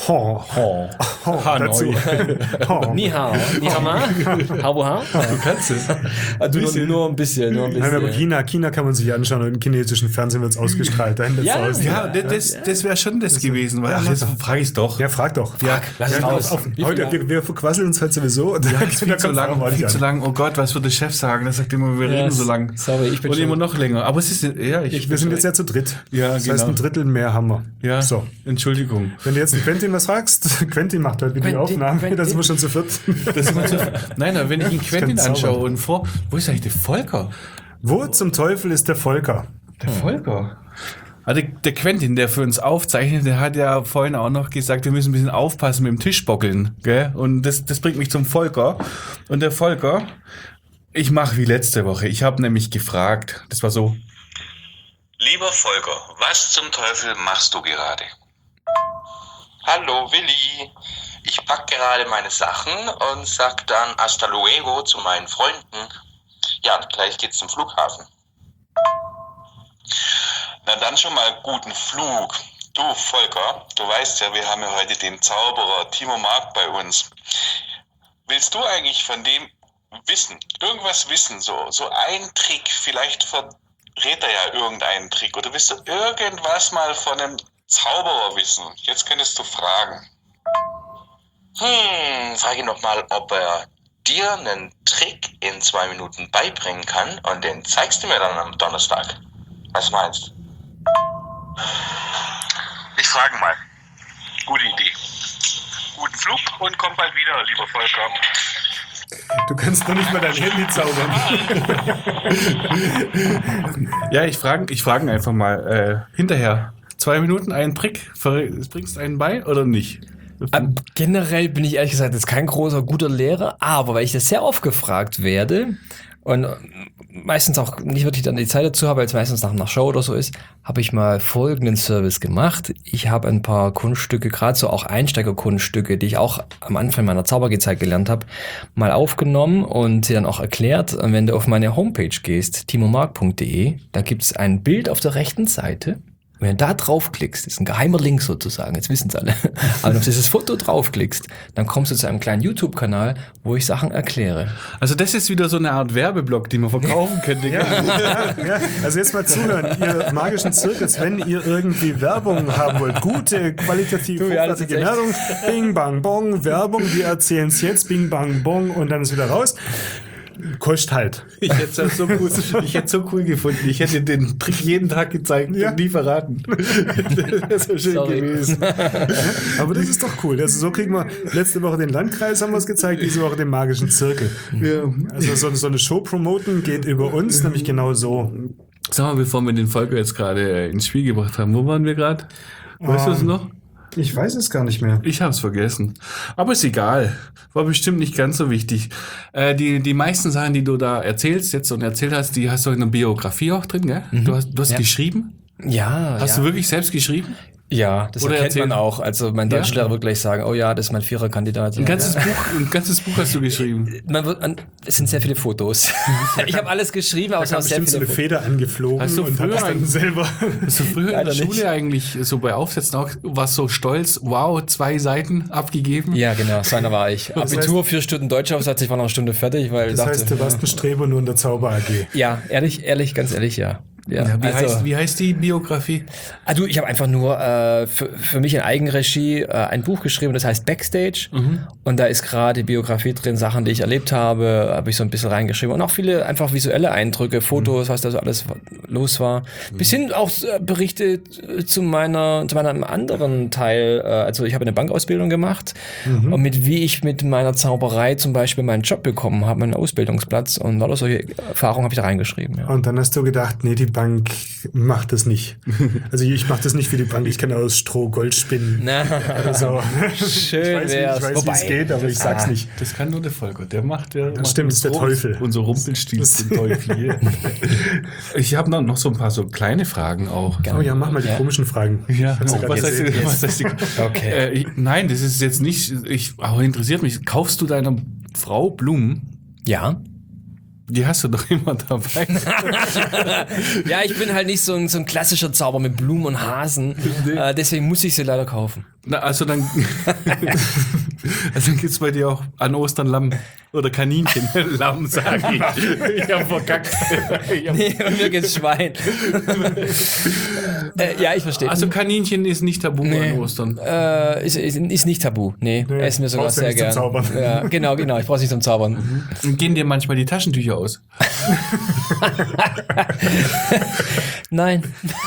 dazu. Ni hao. Ni hao ma? Hao ha? Du kannst es. Nur ein bisschen. Nein, aber China kann man sich anschauen und im chinesischen Fernsehen wird es ausgestrahlt. Das wäre schon das gewesen. Weil, jetzt frage ich es doch. Ja, frag doch. Lass es raus. Heute, wir verquasseln uns halt sowieso. Viel zu lang. Oh Gott, was wird der Chef sagen? Der sagt immer, wir reden so lang. Sorry, ich bin und immer noch länger. Aber es ist, wir sind jetzt ja zu dritt. Ja, das heißt, ein Drittel mehr haben wir. Ja, so. Entschuldigung. Wenn du jetzt Quentin was fragst, Quentin macht heute wieder die Aufnahme, da sind wir schon zu viert. Nein, wenn ich ihn Quentin anschaue und wo ist eigentlich der Volker? Wo zum Teufel ist der Volker? Der Volker? Also der Quentin, der für uns aufzeichnet, der hat ja vorhin auch noch gesagt, wir müssen ein bisschen aufpassen mit dem Tischbockeln. Gell? Und das bringt mich zum Volker. Und der Volker, ich mache wie letzte Woche. Ich habe nämlich gefragt, das war so: Lieber Volker, was zum Teufel machst du gerade? Hallo Willi, ich pack gerade meine Sachen und sag dann hasta luego zu meinen Freunden. Ja, gleich geht's zum Flughafen. Na dann schon mal guten Flug. Du Volker, du weißt ja, wir haben ja heute den Zauberer Timo Mark bei uns. Willst du eigentlich von dem irgendwas wissen, so ein Trick, vielleicht verrät er ja irgendeinen Trick, oder willst du irgendwas mal von einem Zauberer wissen? Jetzt könntest du fragen. Frage ihn noch mal, ob er dir einen Trick in 2 Minuten beibringen kann und den zeigst du mir dann am Donnerstag. Was meinst du? Ich frage mal. Gute Idee. Guten Flug und komm bald wieder, lieber Volker. Du kannst doch nicht mal dein Handy zaubern. Ja, ich frage einfach mal hinterher. 2 Minuten, einen Trick, bringst du einen bei oder nicht? Generell bin ich ehrlich gesagt jetzt kein großer, guter Lehrer, aber weil ich das sehr oft gefragt werde, und meistens auch nicht wirklich dann die Zeit dazu habe, weil es meistens nach einer Show oder so ist, habe ich mal folgenden Service gemacht. Ich habe ein paar Kunststücke, gerade so auch Einsteigerkunststücke, die ich auch am Anfang meiner Zaubergehzeit gelernt habe, mal aufgenommen und sie dann auch erklärt. Und wenn du auf meine Homepage gehst, timomark.de, da gibt es ein Bild auf der rechten Seite. Wenn du da draufklickst, ist ein geheimer Link sozusagen, jetzt wissen es alle, aber wenn du auf dieses Foto draufklickst, dann kommst du zu einem kleinen YouTube-Kanal, wo ich Sachen erkläre. Also das ist wieder so eine Art Werbeblock, die man verkaufen könnte. Ja. Also jetzt mal zuhören, ihr magischen Zirkus, wenn ihr irgendwie Werbung haben wollt, gute, qualitativ hochwertige Werbung, bing, bang, bong, Werbung, wir erzählen es jetzt, bing, bang, bong und dann ist wieder raus. Kostet halt. Ich hätte es so cool gefunden. Ich hätte den Trick jeden Tag gezeigt und nie verraten. Das wäre schön gewesen. Aber das ist doch cool. Also so kriegen wir letzte Woche den Landkreis, haben wir es gezeigt, diese Woche den magischen Zirkel. Ja. Also so eine Show promoten geht über uns, nämlich genau so. Sag mal, bevor wir den Volker jetzt gerade ins Spiel gebracht haben, wo waren wir gerade? Weißt du es noch? Ich weiß es gar nicht mehr. Ich habe es vergessen. Aber ist egal. War bestimmt nicht ganz so wichtig. Die meisten Sachen, die du da erzählst jetzt und erzählt hast, die hast du in der Biografie auch drin, gell? Du hast geschrieben? Ja. Hast du wirklich selbst geschrieben? Ja, das Oder erkennt man auch. Also mein Deutschlehrer wird gleich sagen, oh ja, das ist mein Viererkandidat. Ein ganzes Buch hast du geschrieben. Es sind sehr viele Fotos. Ich habe alles geschrieben, aber es Da haben kam sehr bestimmt so viele eine Feder angeflogen Hast du und früher hat dann selber... Hast du früher in der Leider Schule nicht. eigentlich so bei Aufsätzen auch, warst so stolz, wow, 2 Seiten abgegeben? Ja, genau, so einer war ich. Abitur, 4 Stunden Deutschaufsatz, ich war noch eine Stunde fertig, weil Das heißt, du warst ein Streber nur in der Zauber AG. Ja, ganz ehrlich, ja. Ja, Wie heißt die Biografie? Ich habe einfach nur für mich in Eigenregie ein Buch geschrieben, das heißt Backstage. Und da ist gerade Biografie drin, Sachen, die ich erlebt habe ich so ein bisschen reingeschrieben. Und auch viele einfach visuelle Eindrücke, Fotos, was da so alles los war. Bis hin auch Berichte zu meinem anderen Teil. Also ich habe eine Bankausbildung gemacht und wie ich mit meiner Zauberei zum Beispiel meinen Job bekommen habe, meinen Ausbildungsplatz. Und lauter solche Erfahrungen habe ich da reingeschrieben. Ja. Und dann hast du gedacht, nee, die Bank macht das nicht. Also ich mache das nicht für die Bank, ich kann aus Stroh Gold spinnen. Also, Schön ich weiß wie es geht, aber ich sag's nicht. Das kann nur der Volker. Der macht stimmt, das ist der Teufel. Unser Rumpelstilz ist der Teufel hier. Ich habe noch so ein paar so kleine Fragen auch. Oh ja, mach mal die komischen Fragen. Ja, Was heißt die? Okay. Nein, das ist jetzt nicht, aber interessiert mich. Kaufst du deiner Frau Blumen? Ja. Die hast du doch immer dabei. Ja, ich bin halt nicht so ein klassischer Zauber mit Blumen und Hasen. Deswegen muss ich sie leider kaufen. Na, also dann gibt's bei dir auch an Ostern Lamm oder Kaninchen. Lamm, sag ich. Ich hab verkackt. Nee, und mir geht's Schwein. Ja, ich verstehe. Also Kaninchen ist nicht tabu an Ostern. Ist nicht tabu. Nee, essen wir sogar brauchst du sehr nicht zum gern. Zaubern. Ja, genau, ich brauch's nicht zum Zaubern. Und gehen dir manchmal die Taschentücher aus? Nein.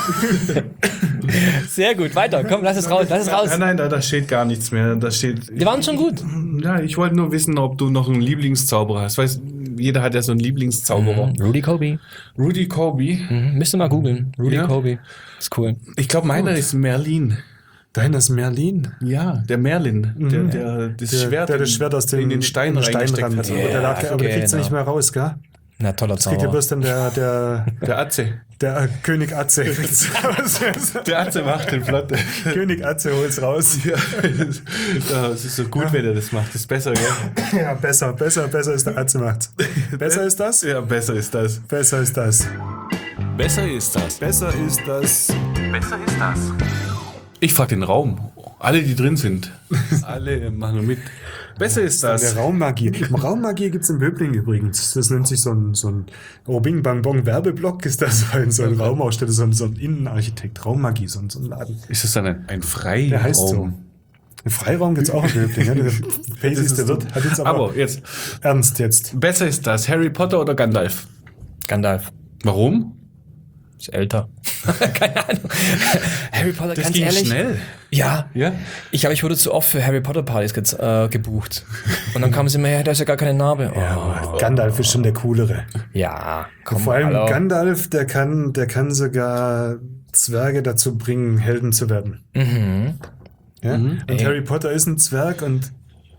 Sehr gut, weiter. Komm, lass es raus. Nein, da steht gar nichts mehr. Da steht. Die waren schon gut. Ja, ich wollte nur wissen, ob du noch einen Lieblingszauberer hast. Weißt, jeder hat ja so einen Lieblingszauberer. Rudy Kobe. Rudy Kobe. Müsst ihr mal googeln. Rudy Kobe. Ist cool. Ich glaube, meiner ist Merlin. Deiner ist Merlin? Ja, der Merlin. Der das Schwert aus in den Stein reingesteckt hat. Aber der kriegt's nicht mehr raus, gell? Na, toller Das kriegt ja Zauber. der bloß dann Der Atze. der König Atze. Der Atze macht den Platte. König Atze holt's raus. Ja, das ist so gut, wenn er das macht. Das ist besser, gell? Ja, besser ist der Atze macht's. Besser ist das? Ja, besser ist das. Besser ist das. Besser ist das. Besser ist das. Besser ist das. Ich frag den Raum. Alle, die drin sind. Alle machen mit. Besser ist das. Der Raummagie. Raummagie gibt's in Böbling übrigens. Das nennt sich so ein Bing Bang Bong Werbeblock. Ist das so ein Raumaussteller, so ein Innenarchitekt. Raummagie, so ein Laden. Ist das dann ein Freiraum? Der heißt so. Ein Freiraum gibt's auch in Böbling. Ja? Der Faces, der wird, hat jetzt aber jetzt. ernst jetzt. Besser ist das. Harry Potter oder Gandalf? Gandalf. Warum? Ist älter. Keine Ahnung. Harry Potter, Das ganz ging ehrlich. schnell. Ja. Ja? Ich wurde zu oft für Harry Potter Partys gebucht. Und dann kamen sie mir her, da ist ja gar keine Narbe. Gandalf ist schon der coolere. Ja, komm, Vor allem hallo. Gandalf, der kann sogar Zwerge dazu bringen, Helden zu werden. Ja? Und Harry Potter ist ein Zwerg und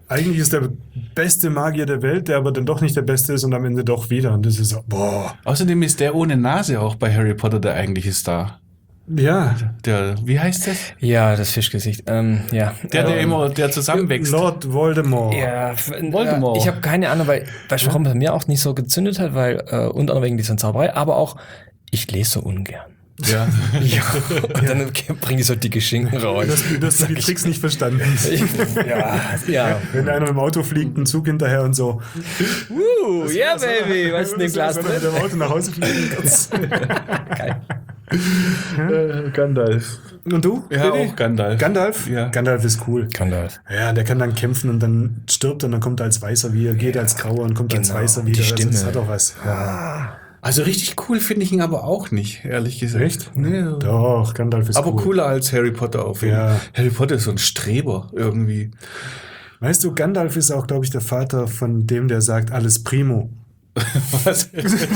eigentlich ist der beste Magier der Welt, der aber dann doch nicht der Beste ist und am Ende doch wieder. Und das ist so, boah. Außerdem ist der ohne Nase auch bei Harry Potter der eigentliche Star. Ja. Wie heißt das? Ja, das Fischgesicht. Ja. Der zusammenwächst. Lord Voldemort. Ja, Voldemort. Ich habe keine Ahnung, weißt du, warum es bei mir auch nicht so gezündet hat, weil unter anderem wegen dieser Zauberei, aber auch, ich lese so ungern. Ja. Ja. Und dann bringe ich so dicke Schinken raus. Das die Tricks nicht verstanden. Ja. Wenn einer im Auto fliegt, ein Zug hinterher und so. Yeah, baby, was ist denn im Glas Wenn er mit drin? dem Auto nach Hause fliegt. Geil. Gandalf. Und du? Ja, Billy? auch Gandalf. Gandalf? Ja. Gandalf ist cool. Gandalf. Ja, der kann dann kämpfen und dann stirbt und dann kommt er als Weißer wieder, geht als Grauer und kommt als Genau. Weißer Die wieder. Stimme. Das hat auch was. Ja. Also richtig cool finde ich ihn aber auch nicht, ehrlich gesagt. Echt? Nee. Doch, Gandalf ist Aber cool. cooler als Harry Potter auf jeden Fall. Ja. Harry Potter ist so ein Streber irgendwie. Weißt du, Gandalf ist auch, glaube ich, der Vater von dem, der sagt, alles primo. Was?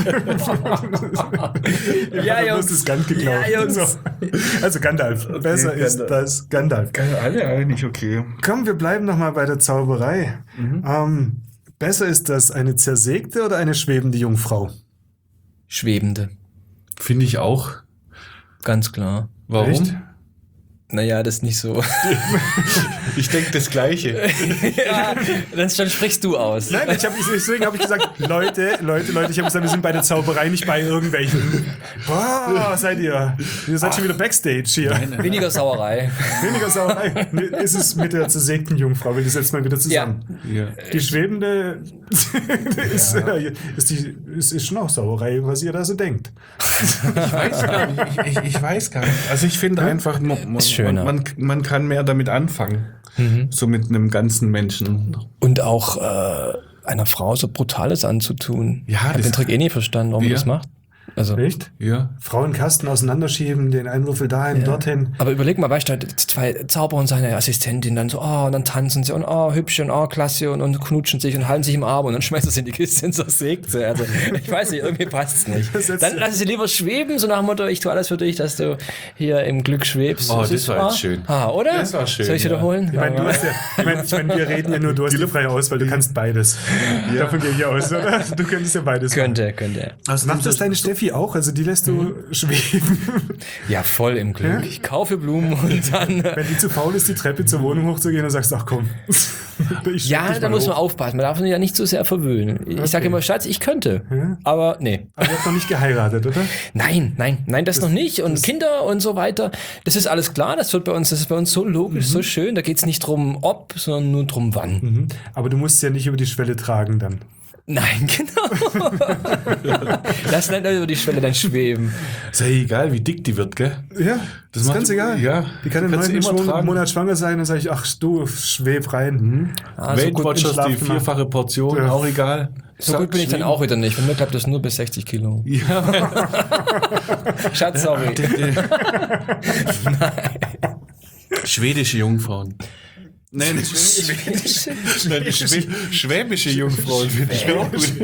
Ja, Du Jungs. hast das Gand geklaut. Ja, Jungs. So. Also Gandalf. Besser ist Gandalf. das Gandalf. Alle eigentlich okay. Komm, wir bleiben noch mal bei der Zauberei. Besser ist das eine zersägte oder eine schwebende Jungfrau? Schwebende. Finde ich auch. Ganz klar. Warum? Echt? Naja, das ist nicht so. Ich denke das Gleiche. Ja, dann sprichst du aus. Nein, deswegen habe ich gesagt, Leute, ich habe gesagt, wir sind bei der Zauberei, nicht bei irgendwelchen. Boah, seid ihr? Ihr seid schon wieder Backstage hier. Weniger Sauerei. Weniger Sauerei. Nee, ist es mit der zersägten Jungfrau, weil die setzt mal wieder zusammen. Ja. Die schwebende ist schon auch Sauerei, was ihr da so denkt. Ich weiß gar nicht. Also ich finde einfach, man kann mehr damit anfangen. So mit einem ganzen Menschen. Und auch einer Frau so Brutales anzutun. Ja, Ich habe das- den Trick eh nie verstanden, warum Ja. man das macht. Also, Echt? Ja. Frauenkasten auseinanderschieben, den einen Würfel dahin, dorthin. aber überleg mal, weißt du, zwei Zauberer und seine Assistentin dann so, und dann tanzen sie und hübsch und klasse und knutschen sich und halten sich im Arm und dann schmeißen sie in die Kiste und zersägt sie. Also, ich weiß nicht, irgendwie passt es nicht. Dann lass sie lieber schweben, so nach dem Motto, ich tue alles für dich, dass du hier im Glück schwebst. Oh, das ist war jetzt schön. Oder? Das war schön, Soll ich ja. wiederholen? Ich meine, wir reden ja nur, du hast die freie Auswahl, du kannst beides. Davon gehe ich aus, oder? Du könntest ja beides machen. Könnte. Also Macht das deine Steffi auch? Also die lässt du schweben. Ja, voll im Glück. Ja? Ich kaufe Blumen und dann... Wenn die zu faul ist, die Treppe zur Wohnung hochzugehen, dann sagst du, ach komm. Ich schweb Ja, dich da mal muss man hoch. aufpassen. Man darf ihn ja nicht zu sehr verwöhnen. Ich sage immer, Schatz, ich könnte. Ja. Aber nee. Aber ihr habt noch nicht geheiratet, oder? Nein, das noch nicht. Und Kinder und so weiter. Das ist alles klar. Das ist bei uns so logisch, so schön. Da geht's nicht drum, ob, sondern nur drum, wann. Aber du musst ja nicht über die Schwelle tragen dann. Nein, genau. Lass nicht über die Schwelle dann schweben. Ist ja egal, wie dick die wird, gell? Ja, das ist macht- ganz egal. ja, Die kann im kannst du 9. immer tragen. Monat schwanger sein und sage ich, ach du, schweb rein. Weight gut Watchers, im Schlaf die gemacht. 4-fache Portion, Ja. auch egal. So gut bin ich dann auch wieder nicht. Bei mir klappt das nur bis 60 Kilo. Ja. Schatz, sorry. Schwedische Jungfrauen. Nein, schwäbische Jungfrauen finde ich auch gut.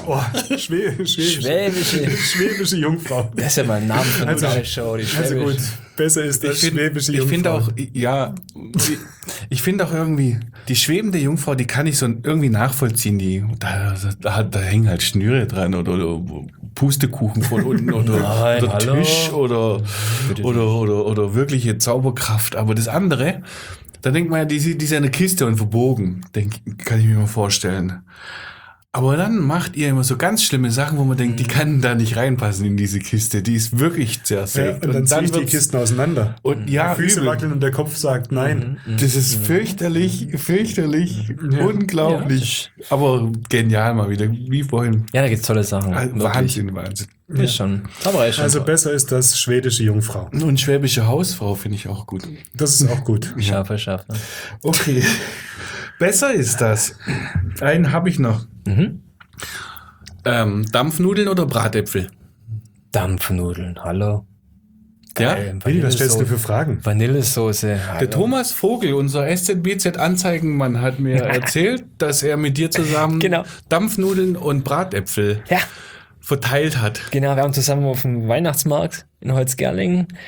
Schwäbische Jungfrau. Das ist ja mal ein Name für eine neue Show. Die Also gut, Schwäbisch. besser ist das schwäbische Jungfrau. Ich finde auch, ja, ich finde auch irgendwie, die schwebende Jungfrau, die kann ich so irgendwie nachvollziehen. Da hängen halt Schnüre dran oder Pustekuchen von unten oder Nein, hallo. Tisch oder wirkliche Zauberkraft. Aber das andere, da denkt man ja, die ist ja eine Kiste und verbogen, kann ich mir mal vorstellen. Aber dann macht ihr immer so ganz schlimme Sachen, wo man denkt, die kann da nicht reinpassen in diese Kiste. Die ist wirklich zersägt. Ja, und dann ziehe ich die wird's- Kisten auseinander. Und ja, Die Füße übel. wackeln und der Kopf sagt nein. Das ist fürchterlich, unglaublich. Aber genial mal wieder, wie vorhin. Ja, da gibt's tolle Sachen. Wahnsinn. Ist schon. Aber ist schon. Also toll. besser ist das schwedische Jungfrau. Und schwäbische Hausfrau finde ich auch gut. Das ist auch gut. Scharfe. Okay. Besser ist das. Einen habe ich noch. Dampfnudeln oder Bratäpfel? Dampfnudeln, hallo. Ja? Willi, was stellst du für Fragen? Vanillesoße. Der Thomas Vogel, unser SZBZ-Anzeigenmann, hat mir erzählt, dass er mit dir zusammen Genau. Dampfnudeln und Bratäpfel Ja, verteilt hat. genau. Wir haben zusammen auf dem Weihnachtsmarkt in Holzgerlingen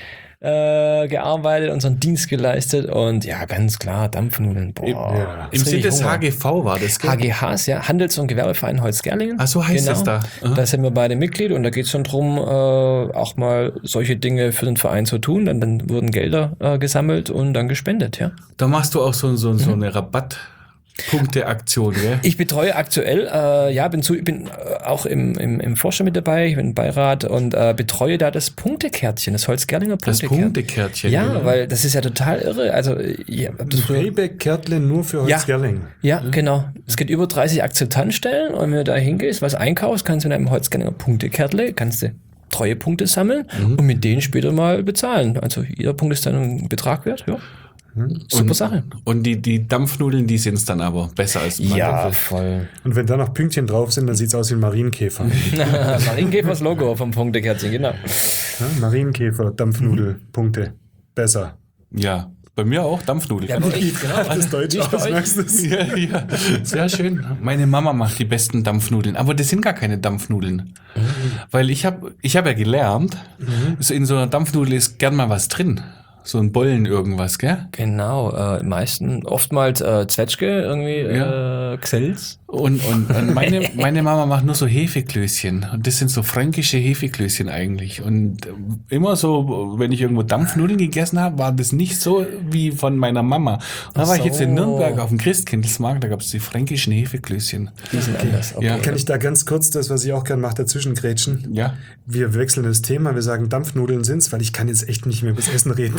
gearbeitet, unseren Dienst geleistet und ja, ganz klar, Dampfnudeln. Boah, Im Sinn des HGV war das, gell? HGHs, ja, Handels- und Gewerbeverein Holzgerlingen. Ach, so heißt es da. Aha. Da sind wir beide Mitglied und da geht es schon drum, auch mal solche Dinge für den Verein zu tun. Dann wurden Gelder gesammelt und dann gespendet, ja. Da machst du auch so eine Rabattpunkteaktion, gell? Ich betreue aktuell, bin auch im Vorstand mit dabei, ich bin im Beirat und betreue da das Punktekärtchen, das Holzgerlinger Punktekärtchen. Das Punktekärtchen. Ja, oder? weil das ist ja total irre. Also, Payback-Kärtchen nur für Holzgerling. Ja, genau. Es gibt über 30 Akzeptanzstellen und wenn du da hingehst, was einkaufst, kannst du in einem Holzgerlinger Punktekärtle, kannst du Treuepunkte sammeln und mit denen später mal bezahlen. Also jeder Punkt ist dann ein Betrag wert, ja. Super Sache. Und die Dampfnudeln, die sind es dann aber besser als Ja, voll. Und wenn da noch Pünktchen drauf sind, dann sieht es aus wie ein Marienkäfer. Marienkäfers Logo vom Punktekärtchen, genau. Ja, Marienkäfer, Dampfnudel, Punkte. Besser. Ja, bei mir auch Dampfnudeln. Ja, genau. Das Deutsch aus, merkst du es? Ja, sehr schön. Meine Mama macht die besten Dampfnudeln, aber das sind gar keine Dampfnudeln. Weil ich hab ja gelernt, so in so einer Dampfnudel ist gern mal was drin. So ein Bollen irgendwas, gell? Genau, oftmals Zwetschge, irgendwie Xels. Und meine Mama macht nur so Hefeklößchen. Und das sind so fränkische Hefeklößchen eigentlich. Und immer so, wenn ich irgendwo Dampfnudeln gegessen habe, war das nicht so wie von meiner Mama. Und da war ich jetzt in Nürnberg auf dem Christkindlesmarkt, da gab es die fränkischen Hefeklößchen. Die sind anders. Okay. Ja. Kann ich da ganz kurz das, was ich auch gerne mache, dazwischen grätschen? Ja. Wir wechseln das Thema, wir sagen Dampfnudeln sind's, weil ich kann jetzt echt nicht mehr über das Essen reden.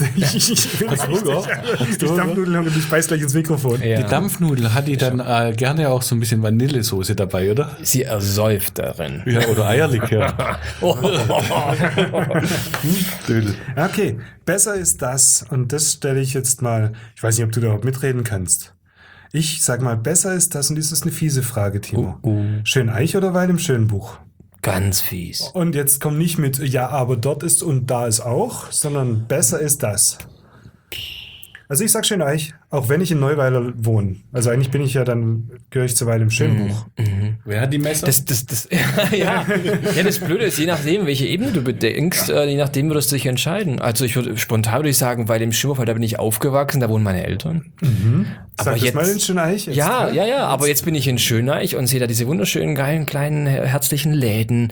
Die Dampfnudeln und ich beiß gleich ins Mikrofon. Ja. Die Dampfnudel hat die dann gerne auch so ein bisschen Vanillesoße dabei, oder? Sie ersäuft darin. Ja, oder Eierlikör. Okay, besser ist das, und das stelle ich jetzt mal, ich weiß nicht, ob du da überhaupt mitreden kannst. Ich sag mal, besser ist das, und das ist eine fiese Frage, Timo. Schöneich oder Weil im Schönbuch? Ganz fies. Und jetzt komm nicht mit, ja, aber dort ist und da ist auch, sondern besser ist das. Also ich sag Schöneich, auch wenn ich in Neuweiler wohne. Also eigentlich bin ich ja dann, gehöre ich zu Weil im Schönbuch. Wer hat die Messer? Ja, das Blöde ist, je nachdem, welche Ebene du bedenkst, je nachdem würdest du dich entscheiden. Also spontan würde ich sagen, Weil im Schönbuch, weil da bin ich aufgewachsen, da wohnen meine Eltern. Aber sag das mal in Schöneich. Jetzt. Ja, aber jetzt bin ich in Schöneich und sehe da diese wunderschönen, geilen, kleinen, herzlichen Läden.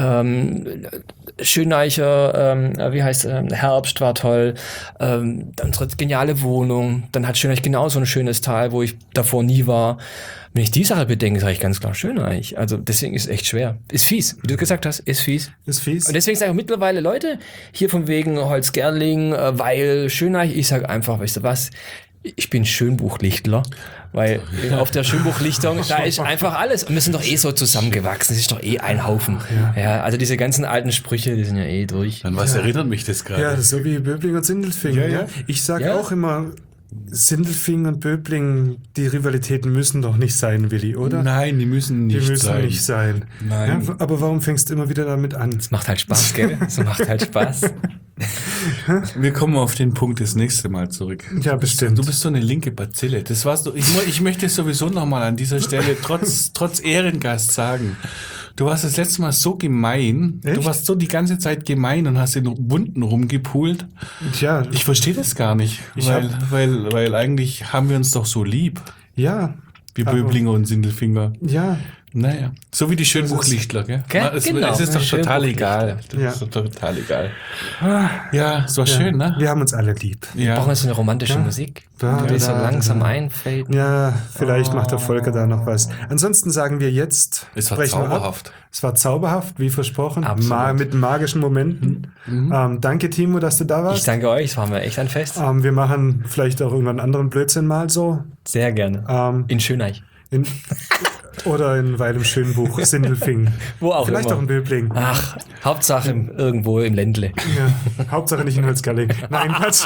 Schöneicher, Herbst war toll. Unsere geniale Wohnung. Dann hat Schöneich genauso ein schönes Tal, wo ich davor nie war. Wenn ich die Sache bedenke, sage ich ganz klar Schöneich. Also deswegen ist es echt schwer. Ist fies, wie du gesagt hast, ist fies. Ist fies. Und deswegen sage ich mittlerweile, Leute, hier von wegen Holzgerling, Weil, Schöneich, ich sage einfach, weißt du was, ich bin Schönbuchlichtler, weil auf der Schönbuchlichtung, da ist einfach alles. Und wir sind doch eh so zusammengewachsen, es ist doch eh ein Haufen. Ja, also diese ganzen alten Sprüche, die sind ja eh durch. An was erinnert mich das gerade? Ja, das ist so wie Böbling und Sindelfingen. Ja. Ja. Ich sage auch immer, Sindelfingen und Böbling, die Rivalitäten müssen doch nicht sein, Willi, oder? Nein, die müssen nicht sein. Nein. Ja, aber warum fängst du immer wieder damit an? Das macht halt Spaß, gell? Das macht halt Spaß. Wir kommen auf den Punkt das nächste Mal zurück. Ja, bestimmt. Du bist so eine linke Bazille. Das warst du. Ich möchte sowieso nochmal an dieser Stelle trotz Ehrengast sagen. Du warst das letzte Mal so gemein. Echt? Du warst so die ganze Zeit gemein und hast in Wunden rumgepult. Ja, Ich verstehe das gar nicht. Weil eigentlich haben wir uns doch so lieb. ja. Wir Aber- Böblinger und Sindelfinger. Ja, Naja. So wie die Schönbuchlichtler, gell? Gell? Es Genau. ist doch total egal. Ja. Das ist doch total egal. Ja, es war schön, ne? wir haben uns alle lieb. Wir brauchen Ja. jetzt so eine romantische Musik, die so langsam einfällt. Ja, vielleicht macht der Volker da noch was. Ansonsten sagen wir jetzt, Es war brechen wir ab. zauberhaft. Es war zauberhaft, wie versprochen. Absolut. Mit magischen Momenten. Danke, Timo, dass du da Ich warst. danke euch, es war mir echt ein Fest. Wir machen vielleicht auch irgendwann anderen Blödsinn mal so. Sehr gerne. In Schöneich. Oder in Weil im Schönbuch, Sindelfingen. Wo auch Vielleicht immer. auch in Böbling. Ach, Hauptsache irgendwo im Ländle. Ja, Hauptsache nicht in Holzgerling. Nein, Quatsch.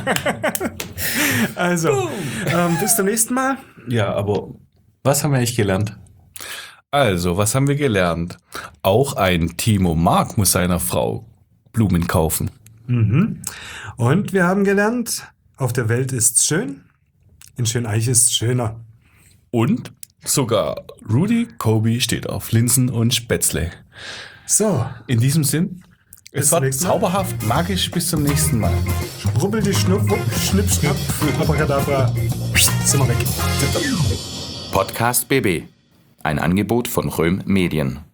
Also, bis zum nächsten Mal. Ja, aber was haben wir eigentlich gelernt? Also, was haben wir gelernt? Auch ein Timo Mark muss seiner Frau Blumen kaufen. Und wir haben gelernt, auf der Welt ist's schön, in Schöneich ist's schöner. Und sogar Rudy Kobe steht auf Linsen und Spätzle. So, In diesem Sinn, Es war zauberhaft, magisch, bis zum nächsten Mal. Rubbel die Schnupp, schnipp, schnapp, Abracadabra, sind wir weg. Podcast BB. Ein Angebot von Röhm Medien.